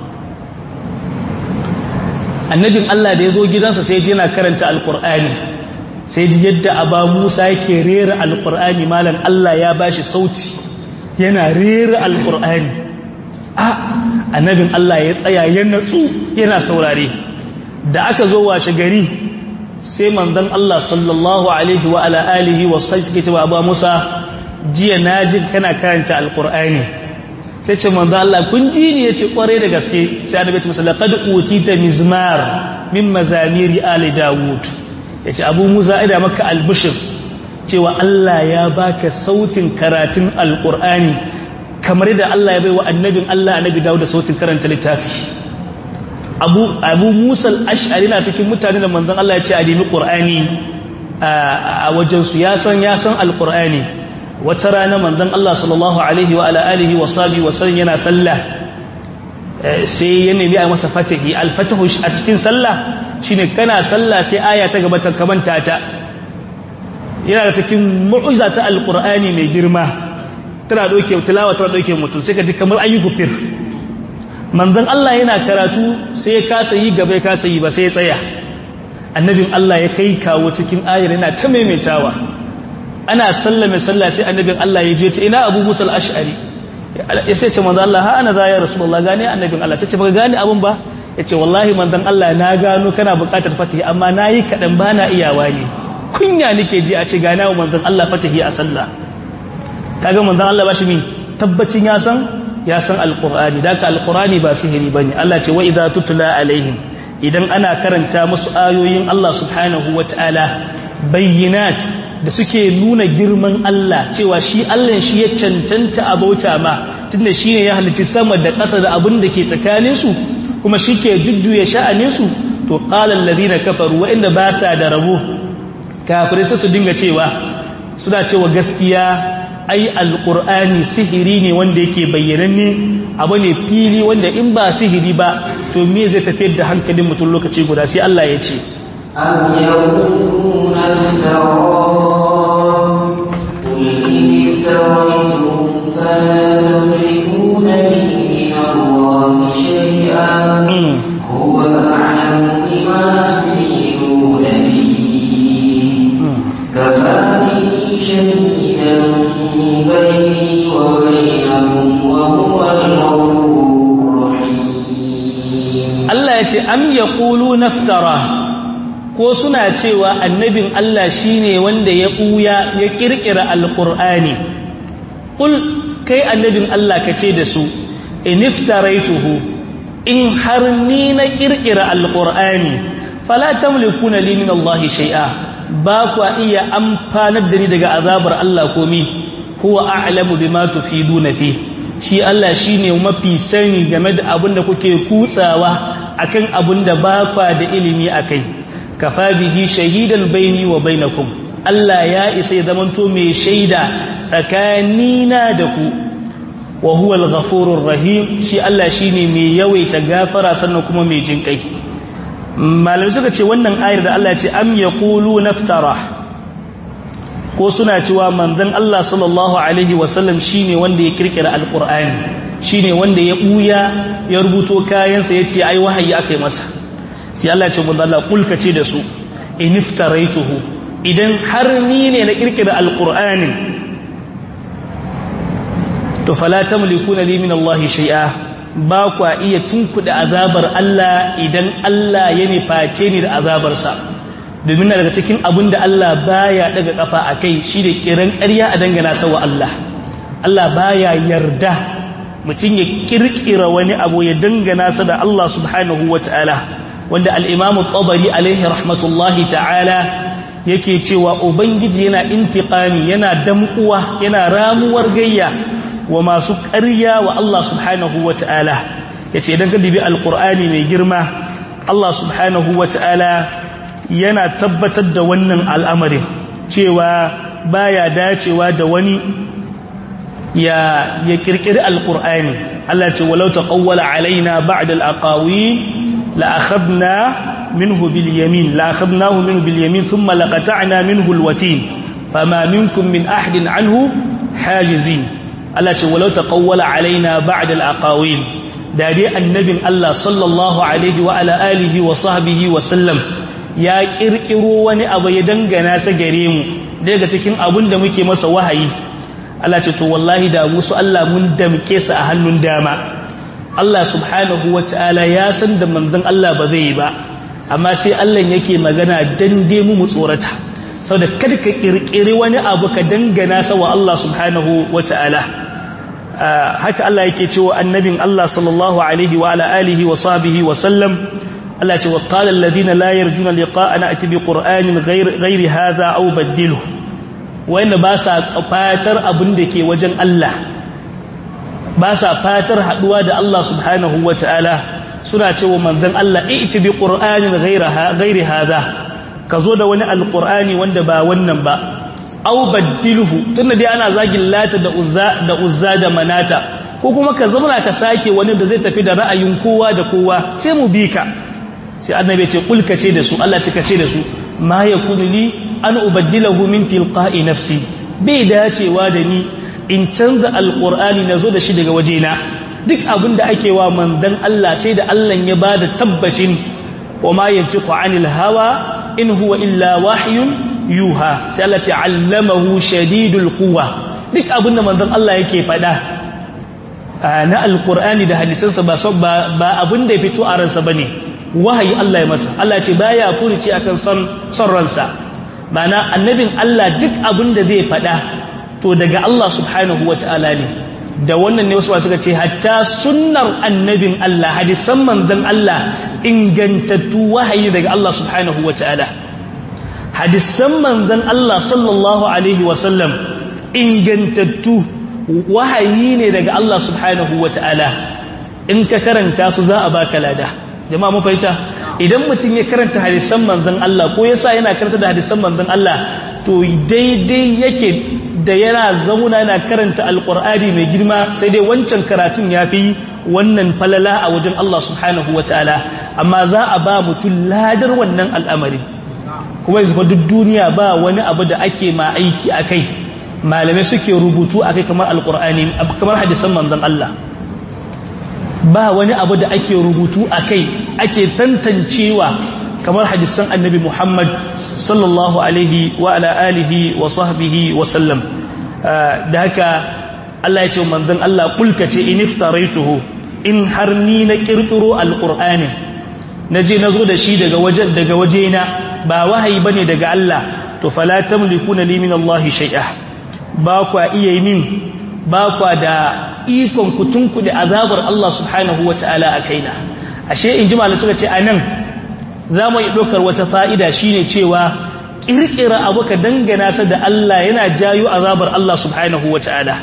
annabin Allah da ya zo gidansa sai ji yana karanta alƙur'ani sai ji yadda aba musa yake rera alƙur'ani malan Allah ya bashi sauti yana rera alƙur'ani a annabin Allah ya tsaya ya natsu yana saurare da aka zo washe gari sai manzon Allah sallallahu alaihi wa ala alihi wa sallam ke cewa aba musa jiya na ji kana karanta alkur'ani sai ce manzo Allah kun ji ne yace kware da gaske sai annabi ce masa laqad utita mizmar min mazamiri ali daud yace abu musa ida maka albushir cewa Allah ya baka sautin karatun alkur'ani kamar da Allah ya baiwa annabin Allah annabi daud da sautin karanta littafi abu abu musa al-ash'ari na cikin mutanen da manzon Allah ya ce a dimi qur'ani a wajen su ya san ya san alkur'ani wata rana manzon Allah sallallahu alaihi wa ala alihi wa sahbihi wa sallam yana sallah sai ya nemi a masa fatahi al-fatahu a cikin sallah shine kana sallah sai aya ta gaba ta kamanta ta yana da cikin mu'jiza ta alqur'ani mai girma tana doke tilawa tana doke mutum sai ka ji kamar ayyuku fir manzon Allah yana karatu sai ya kasa yi gaba ya kasa yi ba sai ya tsaya annabin Allah ya kai kawo cikin ayar yana ta maimaitawa ana sallame sallah sai annabin Allah ya je ce ina Abu Musa al-Ash'ari ya sai ce manzon Allah ha ana za ya Rasulullah gane annabin Allah sai ce baka gane abun ba yace wallahi manzon Allah na gano kana buƙatar fatihi amma nayi kadan bana iyawa ne kunya nake ji a ce gane wa manzon Allah fatihi a sallah kaga manzon Allah bashi mi tabbacin ya san ya san alqur'ani daka alqur'ani ba sihiri bane Allah ce wa idza tutla alaihim idan ana karanta musu ayoyin Allah subhanahu wataala bayyinat da suke nuna girman Allah cewa shi Allah shi ya cancanta abauta ma tunda shi ne ya halicci sama da ƙasa da abin da ke tsakaninsu kuma shi ke jujjuya sha'aninsu to ƙalar ladina kafaru waɗanda ba sa da rabo kafirai sai su dinga cewa suna cewa gaskiya ai alƙur'ani sihiri ne wanda yake bayyananne abu ne fili wanda in ba sihiri ba to me zai tafiyar da hankalin mutum lokaci guda sai Allah ya ce أم يقولون افتراه قل إن افتريته فلا تملكون لي من الله شيئا هو أعلم بما تفيدون فيه كفى به شهيدا بيني وبينكم وهو الغفور الرحيم الله يتي أم يقولون افتراه ko suna cewa annabin Allah shine wanda ya buya ya kirkira alqur'ani kul kai annabin Allah kace da su iniftaraituhu in har ni na kirkira alqur'ani fala tamlikuna li min Allah shay'a ba ku iya amfanar da ni daga azabar Allah komi huwa a'lamu bima tufiduna fi shi Allah shine mafi sani game da abin da kuke kutsawa akan abin da ba kwa da ilimi akai kafa bihi shahidan baini wa bainakum Allah ya isa ya zamanto mai shaida tsakanina da ku wa huwa al-ghafurur rahim shi Allah shine mai yawaita gafara sannan kuma mai jinkai malamai suka ce wannan ayar da Allah ya ce am yaqulu naftara ko suna cewa manzon Allah sallallahu alaihi wasallam shine wanda ya kirkira alqur'ani shine wanda ya buya ya rubuto kayansa yace ai wahayi akai masa sai Allah ya ce mun Allah kulka ce da su iniftaraituhu idan har ni ne na kirkira alqur'ani to fala tamlikuna li min Allah shay'a ba kwa iya tunkuda azabar Allah idan Allah ya niface ni da azabarsa domin daga cikin abin da Allah baya daga kafa akai shi da kiran ƙarya a dangana sawa Allah Allah baya yarda mutum ya kirkira wani abu ya dangana sa da Allah subhanahu wataala wanda al-Imam at-Tabari alaihi rahmatullahi ta'ala yake cewa ubangiji yana intiqami yana damkuwa yana ramuwar gayya wa masu ƙarya wa Allah subhanahu wa ta'ala ya ce idan ka dibi alƙur'ani mai girma Allah subhanahu wa ta'ala yana tabbatar da wannan al'amarin cewa baya dacewa da wani ya ya kirkiri alƙur'ani Allah ce walau taqawwala alaina ba'da al-aqawi la akhadna minhu bil yamin la akhadnahu minhu bil yamin thumma laqata'na minhu al-watin fama minkum min ahadin anhu hajizin Allah ce walau taqawwala alaina ba'da al-aqawil da dai annabin Allah sallallahu alaihi wa ala alihi wa sahbihi wa sallam ya kirkiro wani abu ya dangana sa gare mu daga cikin abun da muke masa wahayi Allah ce to wallahi da musu Allah mun damke sa a hannun dama Allah subhanahu wataala ya san da manzon Allah ba zai yi ba amma sai Allah yake magana dan dai mu mu tsorata saboda kada ka kirkire wani abu ka dangana sa wa Allah subhanahu wataala haka Allah yake cewa annabin Allah sallallahu alaihi wa ala alihi wa sahbihi wa sallam Allah ce wa qala alladhina la yarjuna liqa'ana ati bi qur'anin ghayr ghayri hadha aw badilhu wanda ba sa fatar abin da ke wajen Allah ba sa fatar haduwa da Allah subhanahu wataala suna cewa manzon Allah iti bi qur'anin ghayra ghayri hadha kazo da wani alqur'ani wanda ba wannan ba aw badilhu tunda dai ana zagin lata da uzza da uzza da manata ko kuma ka zama ka sake wani da zai tafi da ra'ayin kowa da kowa sai mu bi ka sai annabi ya ce kulka ce da su Allah ce ka ce da su ma yakunu li an ubaddilahu min tilqa'i nafsi bai dacewa da ni in canza alqur'ani nazo da shi daga wajena duk abin da ake wa manzon Allah sai da Allah ya bada tabbacin wa ma yantiqu anil hawa in huwa illa wahyun yuha sai Allah ce allamahu shadidul quwa duk abin da manzon Allah yake fada na alqur'ani da hadisansa ba ba abin da ya fito a ransa bane wahayi Allah ya masa Allah ce baya furici akan son son ransa mana annabin Allah duk abin da zai fada to daga Allah subhanahu wataala ne da wannan ne wasu suka ce hatta sunnar annabin Allah hadisan manzon Allah ingantattu wahayi daga Allah subhanahu wataala hadisan manzon Allah sallallahu alaihi wasallam ingantattu wahayi ne daga Allah subhanahu wataala in ka karanta su za a baka lada jama'a mun fahimta idan mutum ya karanta hadisan manzon Allah ko yasa yana karanta da hadisan manzon Allah to daidai yake da yana zauna yana karanta alqur'ani mai girma sai dai wancan karatun yafi wannan falala a wajen Allah subhanahu wataala amma za a ba mutum ladar wannan al'amari kuma yanzu duk duniya ba wani abu da ake ma aiki akai malamai suke rubutu akai kamar alqur'ani kamar hadisan manzon Allah ba wani abu da ake rubutu akai ake tantancewa kamar hadisan annabi Muhammad sallallahu alaihi wa ala alihi wa sahbihi wa sallam da haka Allah ya ce manzon Allah kulka ce in iftaraituhu in har ni na kirkiro alqur'ani naje nazo da shi daga waje daga wajena ba wahayi bane daga Allah to fala tamlikuna li min Allah shay'a ba kwa iya min ba kwa da ikon kutunku da azabar Allah subhanahu wataala a kaina ashe in ji malamai suka ce anan zamu yi dokar wata fa'ida shine cewa kirkira abu ka dangana sa da Allah yana jayo azabar Allah subhanahu wataala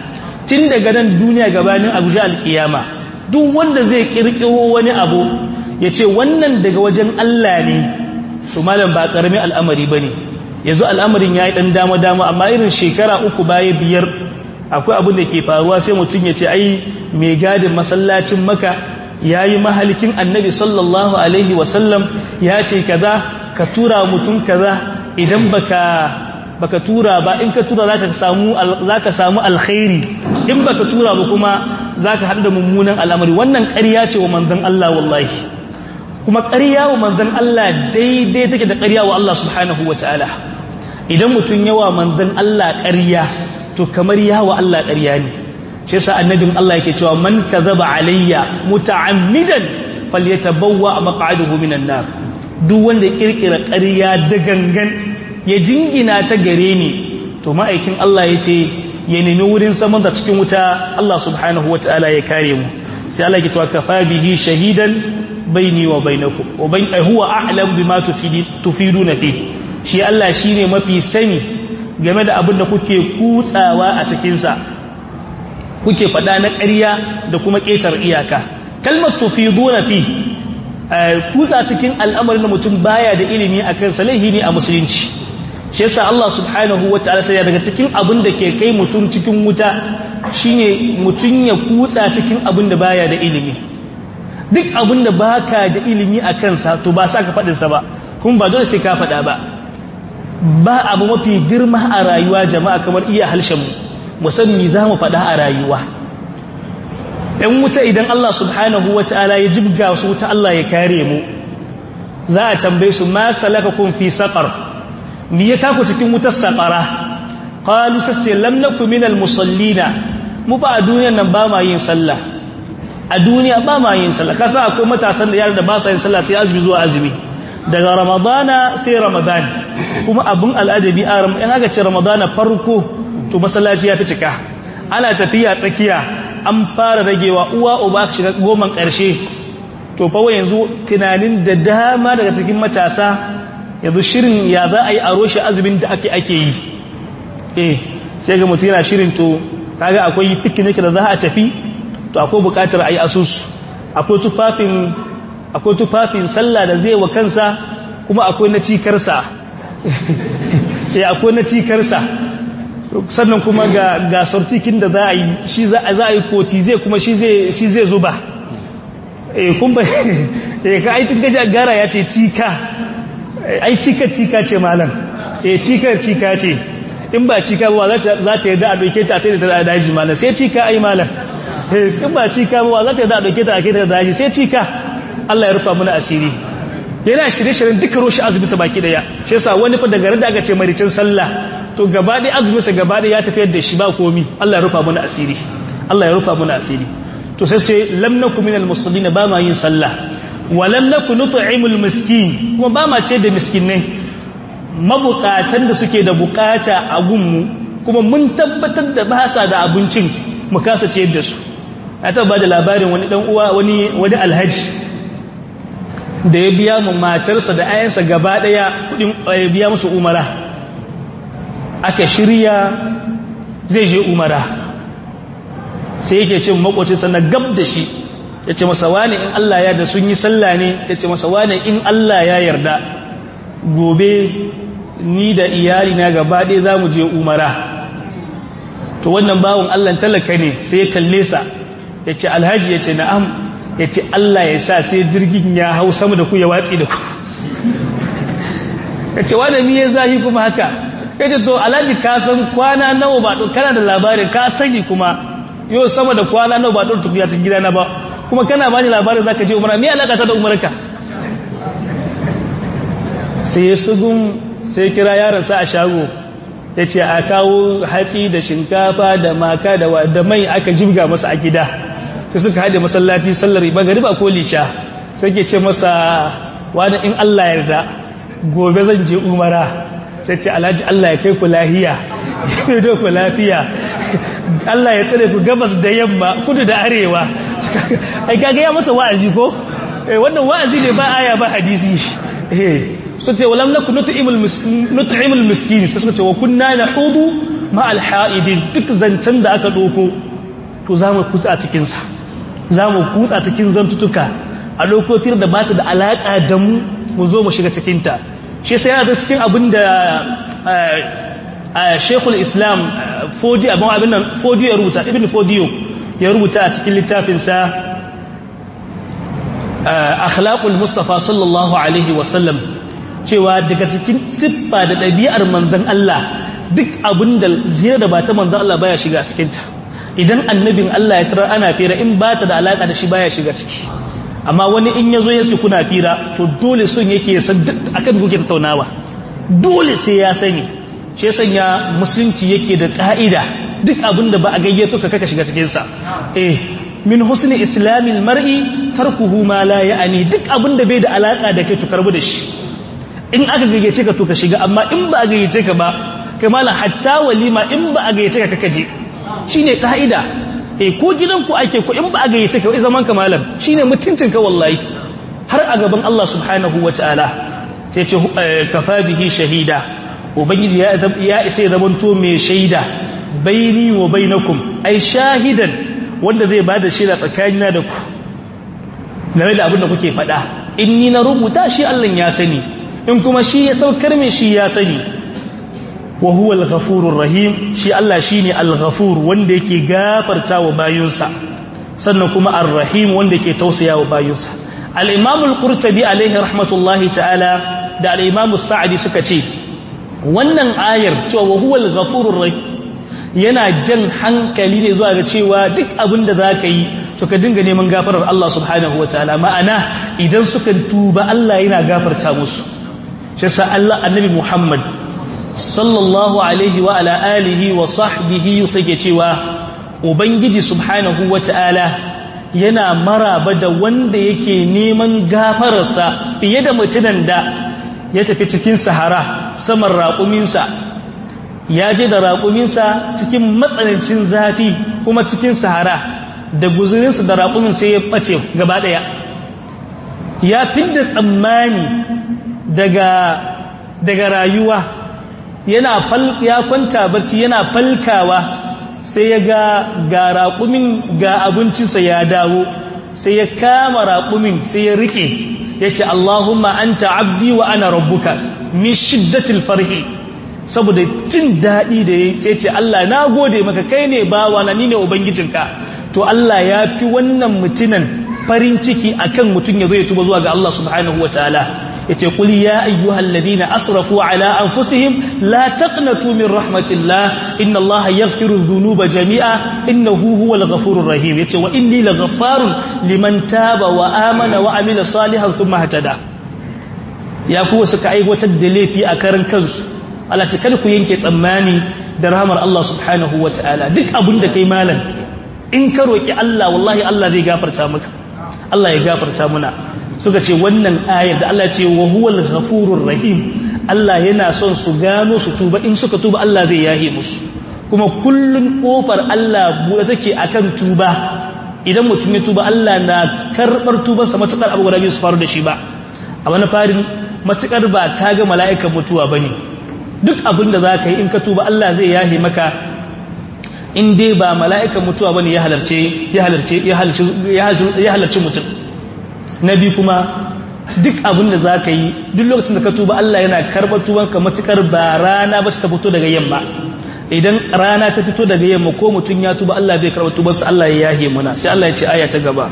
tun daga nan duniya gabanin abuja alkiyama duk wanda zai kirkiro wani abu ya ce wannan daga wajen Allah ne to malam ba karamin al'amari bane yanzu al'amarin yayi dan dama dama amma irin shekara uku baya biyar akwai abin da ke faruwa sai mutum ya ce ai mai gadin masallacin maka yayi mahalikin annabi sallallahu alaihi wasallam ya ce kaza ka tura mutum kaza idan baka baka tura ba in ka tura zaka samu zaka samu alkhairi in baka tura ba kuma zaka hadu da mummunan al'amari wannan ƙarya ce wa manzon Allah wallahi kuma ƙarya wa manzon Allah daidai take da ƙarya wa Allah subhanahu wataala idan mutun yawa manzon Allah ƙarya to kamar yawa Allah ƙarya ne shi yasa annabin Allah yake cewa man kazaba alayya muta'ammidan falyatabawwa maq'adahu minan nar duk wanda kirkira ƙarya da gangan ya jingina ta gare ni to ma'aikin Allah yace ya nemi wurin saman da cikin wuta Allah subhanahu wataala ya kare mu sai Allah ya ce kafa bihi shahidan baini wa bainakum wa bain huwa a'lam bima tufiduna fi shi Allah shine mafi sani game da abin da kuke kutsawa a cikin sa kuke fada na ƙarya da kuma ƙetar iyaka kalmar tufiduna fi kutsa cikin al'amarin da mutum baya da ilimi akan salahi ne a musulunci shi yasa Allah subhanahu wataala sai daga cikin abin da ke kai mutum cikin wuta shine mutum ya kutsa cikin abin da baya da ilimi duk abin da baka da ilimi akan sa to ba sa ka fadin sa ba kuma ba dole sai ka fada ba ba abu mafi girma a rayuwa jama'a kamar iya halshen mu musamman za mu fada a rayuwa dan wuta idan Allah subhanahu wataala ya jibga su wuta Allah ya kare mu za a tambaye su ma salakakum fi saqar mi ya kaku cikin wutar saqara qalu sai lam nakum minal musallina mu ba a duniyan nan ba ma yin sallah a duniya ba ma yin sallah kasa akwai matasan da yara da ba sa yin sallah sai azumi zuwa azumi daga ramadana sai ramadan kuma abun al'ajabi a in aka ce ramadana farko to masallaci ya fi cika ana tafiya tsakiya an fara ragewa uwa uba aka shiga goman karshe to fa yanzu tunanin da dama daga cikin matasa yanzu shirin ya za a yi a roshe azumin da ake ake yi eh sai ga mutum yana shirin to kaga akwai picnic da za a tafi to akwai bukatar a yi asusu akwai tufafin akwai tufafin sallah da zai wa kansa kuma akwai na cikarsa eh akwai na cikarsa sannan kuma ga ga sortikin da za a yi shi za a yi koti zai kuma shi zai shi zai zuba eh kun ba eh ka ai tinga gara ya ce tika ai cika cika ce malam eh cika cika ce in ba cika ba za ta yarda a doke ta sai da daji malam sai cika ai malam eh in ba cika ba za ta yarda a doke ta a kai da daji sai cika Allah ya rufa mana asiri yana shirye-shiryen duka roshi azumi sa baki daya shi yasa wani fa daga da aka ce maricin sallah to gaba da azumi sa gaba da ya tafiyar da shi ba komi Allah ya rufa mana asiri Allah ya rufa mana asiri to sai ce lam nakum minal musallin ba ma yin sallah wa lam nakun nut'imul miskin kuma ba ma ce da miskinai mabukatan da suke da bukata a gunmu kuma mun tabbatar da ba sa da abincin mu kasa ciyar da su a taba da labarin wani dan uwa wani wani alhaji da ya biya mu matarsa da ayansa gaba daya kudin ya biya musu umara aka shirya zai je umara sai yake ce makocinsa na gab da shi ya ce masa wani in Allah ya da sun yi sallah ne ya ce masa wani in Allah ya yarda gobe ni da iyali na gaba ɗaya za mu je umara to wannan bawon Allah talaka ne sai ya kalle sa ya ce alhaji ya ce na'am ya ce Allah ya sa sai jirgin ya hau sama da ku ya watsi da ku ya ce wani mi ya zahi kuma haka ya ce to alhaji ka san kwana nawa ba kana da labarin ka sani kuma yau sama da kwana nawa ba ɗin tukuya cikin gidana ba kuma kana bani labarin zaka je umara me alaka ta da umarka sai ya sugun sai kira yaransa a shago ya ce a kawo hatsi da shinkafa da maka da mai aka jibga masa a gida sai suka haɗe masallaci sallar magariba ko lisha sai ke ce masa wani in Allah yarda gobe zan je umara sai ce alhaji Allah ya kai ku lahiya ya da ku lafiya Allah ya tsare ku gabas da yamma kudu da arewa ai kaga ya masa wa'azi ko eh wannan wa'azi ne ba aya ba hadisi eh sai ce walam nakun nut'imul miskin nut'imul miskin sai suka ce wa kunna nahudu ma al ha'idin duk zancan da aka doko to za mu kutsa cikinsa za mu kutsa cikin zantutuka a lokacin da ba ta da alaƙa da mu mu zo mu shiga cikinta shi sai yana cikin abin da shekul islam fodiyo ya rubuta ibn fodiyo ya rubuta a cikin littafinsa akhlaqul mustafa sallallahu alaihi wasallam cewa daga cikin siffa da ɗabi'ar manzon Allah duk abin da zira da ba ta manzon Allah baya shiga cikinta idan annabin Allah ya tarar ana fira in ba ta da alaka da shi baya shiga ciki amma wani in yazo ya su kuna fira to dole son yake san duk akan kuke tattaunawa dole sai ya sani shi sanya musulunci yake da ka'ida duk abin da ba a gayyato ka kaka shiga cikin sa eh min husni islamil mar'i tarkuhu ma la ya'ni duk abin da bai da alaka da kai to karbu da shi in aka gayyace ka to ka shiga amma in ba a gayyace ka ba kai malam hatta walima in ba a gayyace ka kaka je shine ka'ida eh ko gidanku ake ko in ba a gayyace ka wai zaman ka malam shine mutuncin ka wallahi har a gaban Allah subhanahu wataala sai ce kafa bihi shahida ubangiji ya ya isa zamanto mai shaida baini wa bainakum ai shahidan wanda zai bada shaida tsakanina da ku game da abin da kuke faɗa in ni na rubuta shi Allah ya sani in kuma shi ya saukar mai shi ya sani wa huwa al-ghafurur rahim shi Allah shine al-ghafur wanda yake gafarta wa bayinsa sannan kuma ar-rahim wanda yake tausaya wa bayinsa al-imam al-qurtubi alaihi rahmatullahi ta'ala da al-imam as-sa'di suka ce wannan ayar cewa wa huwa al-ghafurur rahim yana jan hankali ne zuwa ga cewa duk abin da zaka yi to ka dinga neman gafarar Allah subhanahu wataala ma'ana idan suka tuba Allah yana gafarta musu shi sa Allah annabi Muhammad sallallahu alaihi wa ala alihi wa sahbihi yake cewa ubangiji subhanahu wataala yana maraba da wanda yake neman gafararsa fiye da mutunan da ya tafi cikin sahara saman raƙuminsa ya je da raƙuminsa cikin matsanancin zafi kuma cikin sahara da guzurinsa da raƙumin sai ya ɓace gaba ɗaya ya fidda tsammani daga daga rayuwa yana fal ya kwanta bacci yana falkawa sai ya ga ga raƙumin ga abincinsa ya dawo sai ya kama raƙumin sai ya rike yace Allahumma anta abdi wa ana rabbuka min shiddatil farhi saboda jin dadi da yayi sai ce Allah na gode maka kai ne bawa na ni ne ubangijinka to Allah ya fi wannan mutunan farin ciki akan mutun yazo ya tuba zuwa ga Allah subhanahu wataala yace qul ya ayyuhal ladina asrafu ala anfusihim la taqnatu min rahmatillah inna allaha yaghfiru dhunuba jami'a innahu huwal ghafurur rahim yace wa inni laghaffarun liman taba wa amana wa amila salihan thumma hatada ya kuwa suka aiwatar da laifi a karan kansu Allah ce kada ku yanke tsammani da rahmar Allah subhanahu wataala duk abin da kai malam in ka roki Allah wallahi Allah zai gafarta maka Allah ya gafarta muna suka ce wannan ayar da Allah ce wa huwal ghafurur rahim Allah yana son su gano su tuba in suka tuba Allah zai yahe musu kuma kullun kofar Allah buɗe take akan tuba idan mutum ya tuba Allah na karbar tubar sa matukar abu guda biyu su faru da shi ba a wani farin matukar ba kaga mala'ikan mutuwa bane duk abin da zaka yi in ka tuba Allah zai yahe maka in dai ba mala'ikan mutuwa bane ya halarce ya halarce ya halarce ya halarce mutum nabi kuma duk abin da za ka yi duk lokacin da ka tuba Allah yana karɓar tubanka matukar ba rana ba ta fito daga yamma idan rana ta fito daga yamma ko mutum ya tuba Allah bai karɓar tubansa Allah ya yahe muna sai Allah ya ce aya ta gaba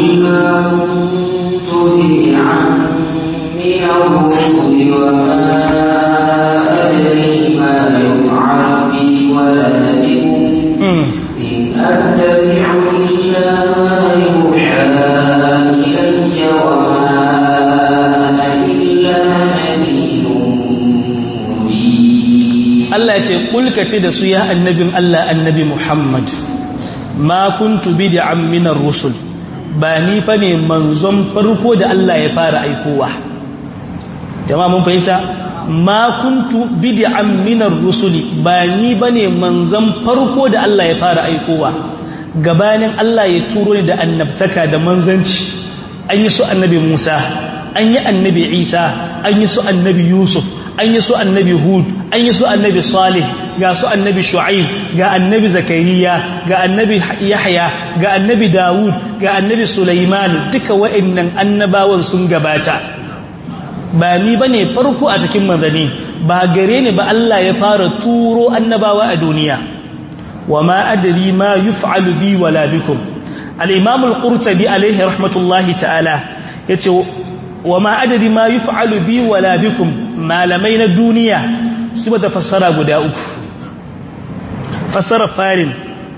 Allah ya ce kulka ce da su ya annabin Allah annabi Muhammad ma kuntu bid'an minar rusul ba ni fa ne manzon farko da Allah ya fara aikowa jama'a mun fahimta ma kuntu bid'an minar rusuli ba ni bane manzon farko da Allah ya fara aikowa gabanin Allah ya turo ni da annabtaka da manzanci an yi su annabi Musa an yi annabi Isa an yi su annabi Yusuf an yi su annabi Hud an yi su annabi Salih ga su annabi shu'aib ga annabi zakariya ga annabi yahya ga annabi dawud ga annabi sulaiman duka wa'annan annabawan sun gabata ba ni bane farko a cikin manzani ba gare ni ba Allah ya fara turo annabawa a duniya wama adri ma yuf'alu bi wala bikum al-imam al-qurtubi alayhi rahmatullahi ta'ala yace wama adri ma yuf'alu bi wala bikum malamai na duniya su ba ta fassara guda uku fassara farin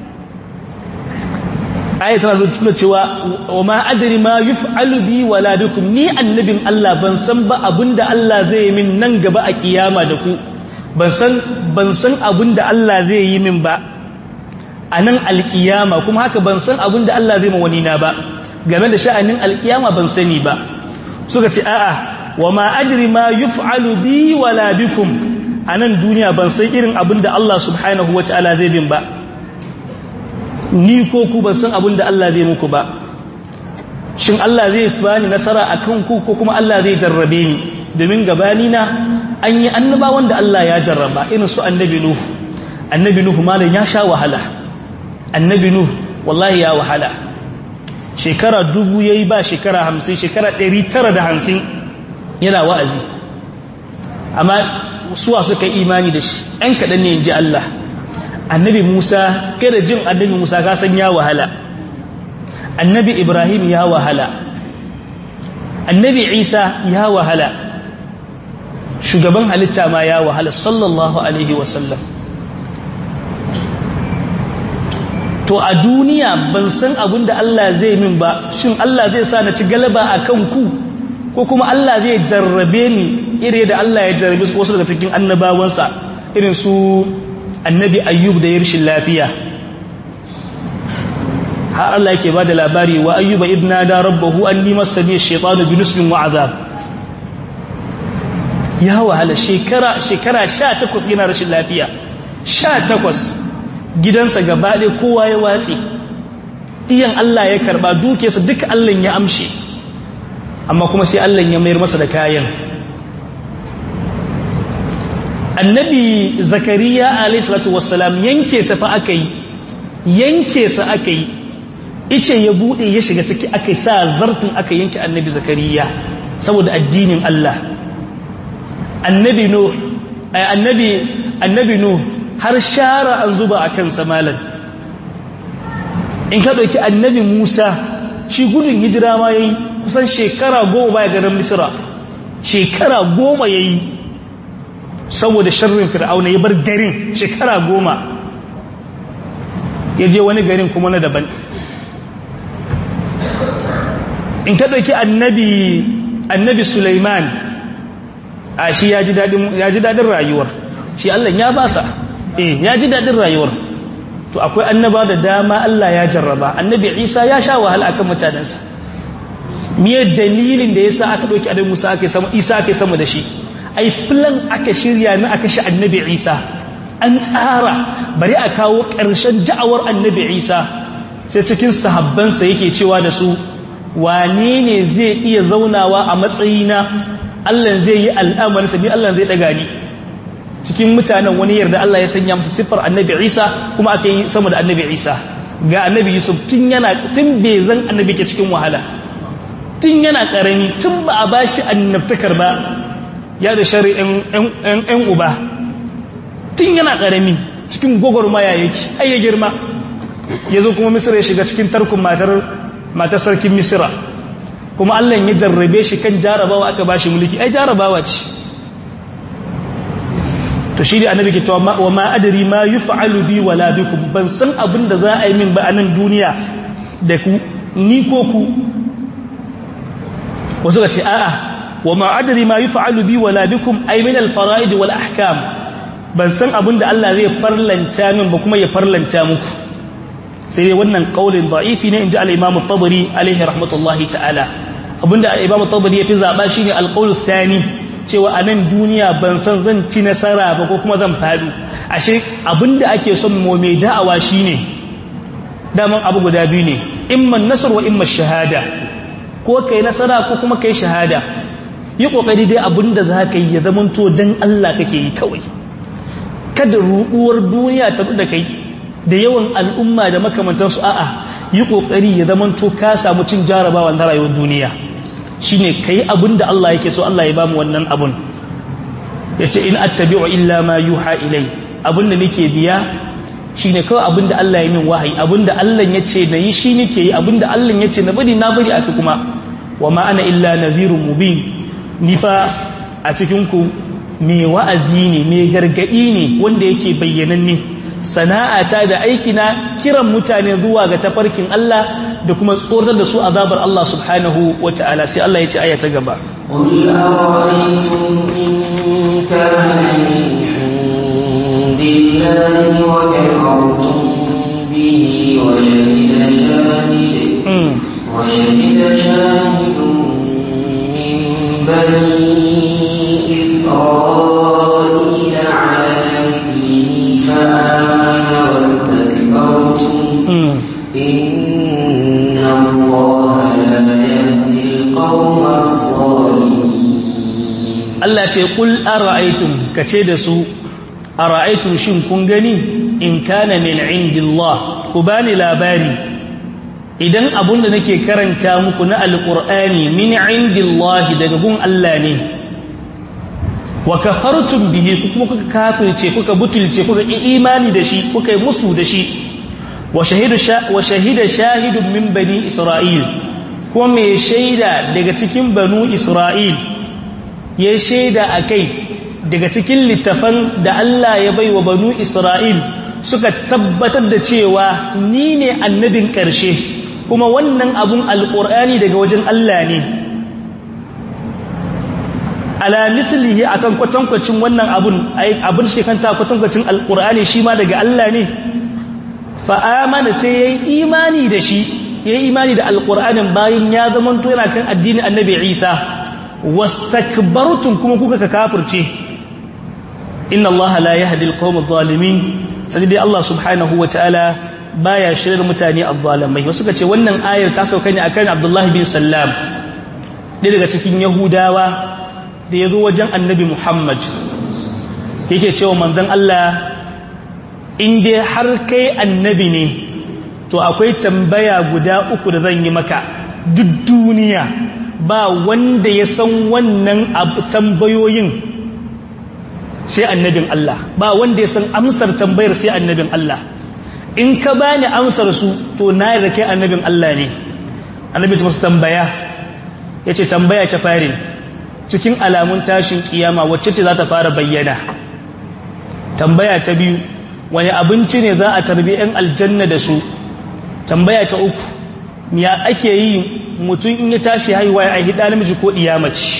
ayata na zuwa cewa wama adri ma yuf'alu bi wala bikum ni annabin Allah ban san ba abinda Allah zai yi min nan gaba a kiyama da ku ban san ban san abinda Allah zai yi min ba a nan alkiyama kuma haka ban san abinda Allah zai ma wani na ba game da sha'anin alkiyama ban sani ba suka ce a'a wama adri ma yuf'alu bi wala bikum anan duniya ban san irin abinda Allah subhanahu wataala zai bin ba ni ko ku ban san abinda Allah zai muku ba shin Allah zai bani nasara akan ku ko kuma Allah zai jarrabe ni domin gabani na an yi annabawan da Allah ya jarraba irin su annabi nuh annabi nuh malan ya sha wahala annabi nuh wallahi ya wahala shekara dubu yayi ba shekara hamsin shekara ɗari tara da hamsin yana wa'azi amma suwa suka imani da shi ɗan kaɗan ne in ji Allah annabi Musa kai da jin annabi Musa ka san ya wahala annabi Ibrahim ya wahala annabi Isa ya wahala shugaban halitta ma ya wahala sallallahu alaihi wasallam to a duniya ban san abin da Allah zai min ba shin Allah zai sa na ci galaba a kan ku ko kuma Allah zai jarrabe ni ire da Allah ya jarrabe su wasu daga cikin annabawansa irin su annabi ayyub da ya rashin lafiya har Allah yake ba da labari wa ayyuba idna da rabbahu anni masani ash-shaytanu bi nusbin wa azab ya wahala shekara shekara sha takwas yana rashin lafiya sha takwas gidansa gaba ɗaya kowa ya watsi iyan Allah ya karba dukiyarsa duka Allah ya amshe amma kuma sai Allah ya mayar masa da kayan annabi zakariya alayhi salatu wassalam yanke sa fa akai yanke sa akai ice ya bude ya shiga ciki akai sa zartin aka yanke annabi zakariya saboda addinin Allah annabi nuh annabi annabi nuh har shara an zuba a kansa malan in ka ɗauki annabi Musa shi gudun hijira ma yayi kusan shekara goma baya garin Misra shekara goma yayi saboda sharrin Fir'auna ya bar garin shekara goma ya je wani garin kuma na daban in ka ɗauki annabi annabi Sulaiman a shi ya ji dadin ya ji dadin rayuwar shi Allah ya ba sa eh ya ji dadin rayuwar to akwai annaba da dama Allah ya jarraba annabi Isa ya sha wahala akan mutanansa miye dalilin da yasa aka dauki annabi Musa aka sama Isa aka sama da shi ai plan aka shirya na aka shi annabi Isa an tsara bari a kawo ƙarshen da'awar annabi Isa sai cikin sahabbansa yake cewa da su wane ne zai iya zaunawa a matsayina Allah zai yi al'amarinsa ni Allah zai daga ni cikin mutanen wani yarda Allah ya sanya musu siffar annabi Isa kuma aka yi sama da annabi Isa ga annabi Yusuf tun yana tun bai zan annabi ke cikin wahala tun yana karami tun ba a bashi annabtakar ba ya da shari'in ɗan uba tun yana karami cikin gwagwarmaya yake ai ya girma ya zo kuma Misra ya shiga cikin tarkun matar matar sarkin Misra kuma Allah ya jarrabe shi kan jarabawa aka bashi mulki ai jarabawa ce to shi da annabi ke cewa wa ma adri ma yuf'alu bi wala bikum ban san abin da za a yi min ba a nan duniya da ku ni ko ku wasu ga ce a'a wa ma adri ma yuf'alu bi wala bikum ay min al-fara'id wal ahkam ban san abin da Allah zai farlanta min ba kuma ya farlanta muku sai dai wannan kaulin da'ifi ne inji al-imam at-tabari alaihi rahmatullahi ta'ala abinda al-imam at-tabari yafi zaba shine al-qawl ath-thani cewa a nan duniya ban san zan ci nasara ba ko kuma zan fadu ashe abinda ake son mu mai da'awa shine daman abu guda biyu ne imma nasr wa imma shahada ko kai nasara ko kuma kai shahada yi kokari dai abinda zaka yi ya zamanto dan Allah kake yi kawai kada ruɗuwar duniya ta da kai da yawan al'umma da makamantansu a'a yi kokari ya zamanto ka samu cin jarabawa na rayuwar duniya shine kai abinda Allah yake so Allah ya bamu wannan abun yace in attabi'u illa ma yuha ilai abinda nake biya shine kawai abinda Allah ya min wahayi abinda Allah yace nayi shi nake yi abinda Allah yace na bari na bari aka kuma wama ana illa nadhirun mubin ni fa a cikin ku me wa'azi ne me gargadi ne wanda yake bayyananne sana'ata da aikina kiran mutane zuwa ga tafarkin Allah da kuma tsoratar da su azabar Allah subhanahu wata'ala sai Allah ya ce aya ta gaba qul ara'aytum in kana min indillahi wa kafartum bihi wa shahida shahid wa shahida shahidun min bani isra'ila 'ala mithlihi fa إن الله لا يهدي القوم الظالمين الله تقول أرأيتم كتيد سوء أرأيتم شن كنغني إن كان من عند الله كباني لاباري إذن أبونا نكي كرن كامكنا القرآن من عند الله دقبون اللاني وكفرتم به كوكا كافر كوكا بطل كوكا إيماني دشي كوكا مسو دشي وشهد وشهد شاهد من بني إسرائيل كما يشهد daga cikin banu Isra'il ya shaida akai daga cikin littafan da Allah ya baiwa banu Isra'il suka tabbatar da cewa ni ne annabin karshe kuma wannan abun alqur'ani daga wajen Allah ne ala mithlihi akan kwatankwacin wannan abun abun shi kanta kwatankwacin alqur'ani shi ma daga Allah ne fa'amana sai ya yi imani da shi ya yi imani da alƙur'anin bayan ya zamanto yana kan addinin annabi isa wastakbartum kuma kuka ka kafirce inna allaha la yahdi alqawma adh-dhalimin sai dai Allah subhanahu wataala baya shirin mutane adh-dhalimai wasu kace wannan ayar ta sauka ne akan Abdullah bin Sallam ɗaya daga cikin Yahudawa da yazo wajen annabi Muhammad yake cewa manzon Allah in dai har kai annabi ne to akwai tambaya guda uku da zan yi maka duk duniya ba wanda ya san wannan tambayoyin sai annabin Allah ba wanda ya san amsar tambayar sai annabin Allah in ka bani amsar su to na yarda kai annabin Allah ne annabi ta musu tambaya yace tambaya ta farin cikin alamun tashin kiyama wacce ce za ta fara bayyana tambaya ta biyu wani abinci ne za a tarbi ‘yan aljanna da su tambaya ta uku ya ake yi mutum in ya tashi haihuwa ya aihi namiji ko ɗiyamaci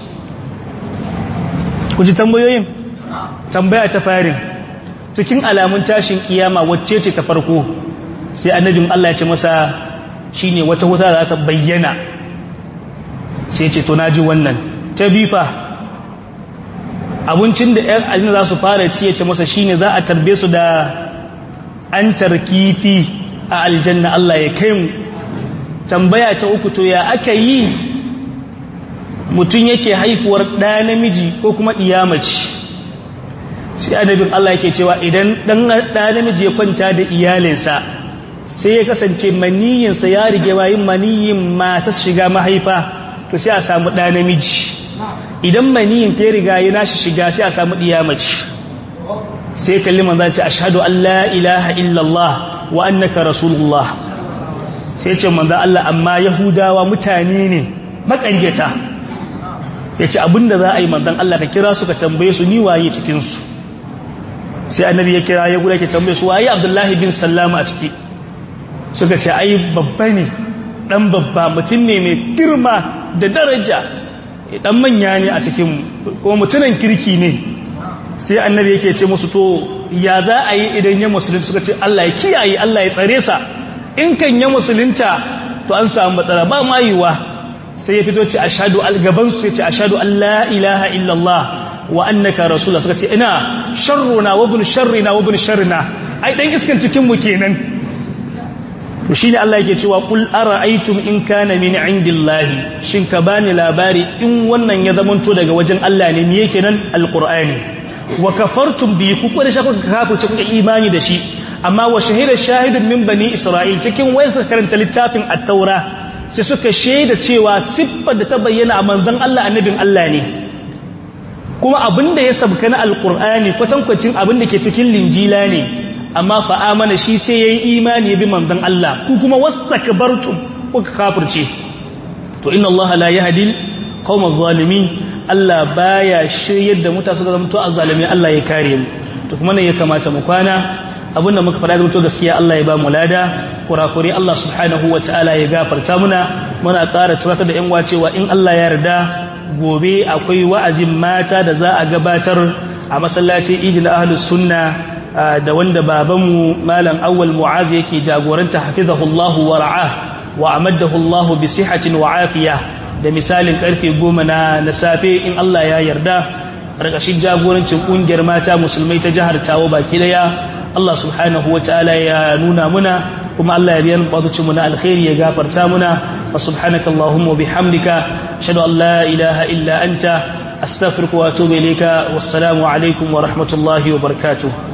ku ji tambayoyin tambaya ta farin cikin alamun tashin kiyama wacce ce ta farko sai annabin Allah ya ce masa shine wata wuta za ta bayyana sai ce to naji wannan ta bifa abincin da ‘yan aljanna za su fara ci ya ce masa shi ne za a tarbe su da an tarkifi a aljanna Allah ya kai mu tambaya ta uku to ya aka yi mutum yake haifuwar ɗa namiji ko kuma ɗiyamaci sai annabin Allah yake cewa idan ɗan ɗa namiji ya kwanta da iyalinsa sai ya kasance maniyinsa ya rige wayin maniyin mata shiga mahaifa to sai a samu ɗa namiji idan maniyin ta riga ya nashi shiga sai a samu diyamaci sai kalliman zan ce ashhadu an la ilaha illallah wa annaka rasulullah sai ce manzo Allah amma yahudawa mutane ne makaryata sai ce abinda za a yi manzon Allah ka kira su ka tambaye su ni waye cikin su sai annabi ya kira ya gura ke tambaye su waye Abdullahi bin Sallam a ciki suka ce ai babba ne dan babba mutum ne mai girma da daraja dan manya ne a cikin kuma mutunan kirki ne sai annabi yake ce musu to ya za a yi idan ya musulunta suka ce Allah ya kiyaye Allah ya tsare sa in kan ya musulunta to an samu matsala ba ma yiwa sai ya fito ce ashhadu al-gaban su ce ashhadu an la ilaha illallah wa annaka rasulullah suka ce ina sharruna wa ibn sharrina wa ibn sharrina ai dan iskan cikin mu kenan to shine Allah yake cewa qul ara'aytum in kana min indillahi shin ka bani labari in wannan ya zamanto daga wajen Allah ne me yake nan alqur'ani wa kafartum bi ku kuma shakku kafirce kuka imani da shi amma wa shahida shahidun min bani isra'il cikin wayar suka karanta littafin at-taura sai suka shaida cewa siffar da ta bayyana a manzon Allah annabin Allah ne kuma abinda ya sabka na alqur'ani kwatankwacin abinda ke cikin linjila ne amma fa amana shi sai yayi imani bi manzon Allah ku kuma wastakbartum kuka kafirce to inna Allah la yahdi qaumaz zalimin Allah baya shiryar da mutane su zama to azzalimi Allah ya kare mu to kuma nan ya kamata mu kwana abinda muka fada da to gaskiya Allah ya ba mu lada kurakure Allah subhanahu wataala ya gafarta muna muna ƙara tunatar da ƴan wacewa in Allah ya yarda gobe akwai wa'azin mata da za a gabatar a masallacin Idil Ahlus Sunna da wanda babanmu Malam Awwal Mu'az yake jagoranta hafizahullahu wa ra'ah wa amaddahu Allah bi sihhatin wa afiyah da misalin karfe goma na na safe in Allah ya yarda ƙarƙashin jagorancin ƙungiyar mata musulmai ta jihar Tawo baki daya Allah subhanahu wa ta'ala ya nuna muna kuma Allah ya biyan batucin mu na alkhairi ya gafarta muna wa subhanaka allahumma wa bihamdika ashhadu an la ilaha illa anta astaghfiruka wa atubu ilayka wassalamu alaikum wa rahmatullahi wa barakatuh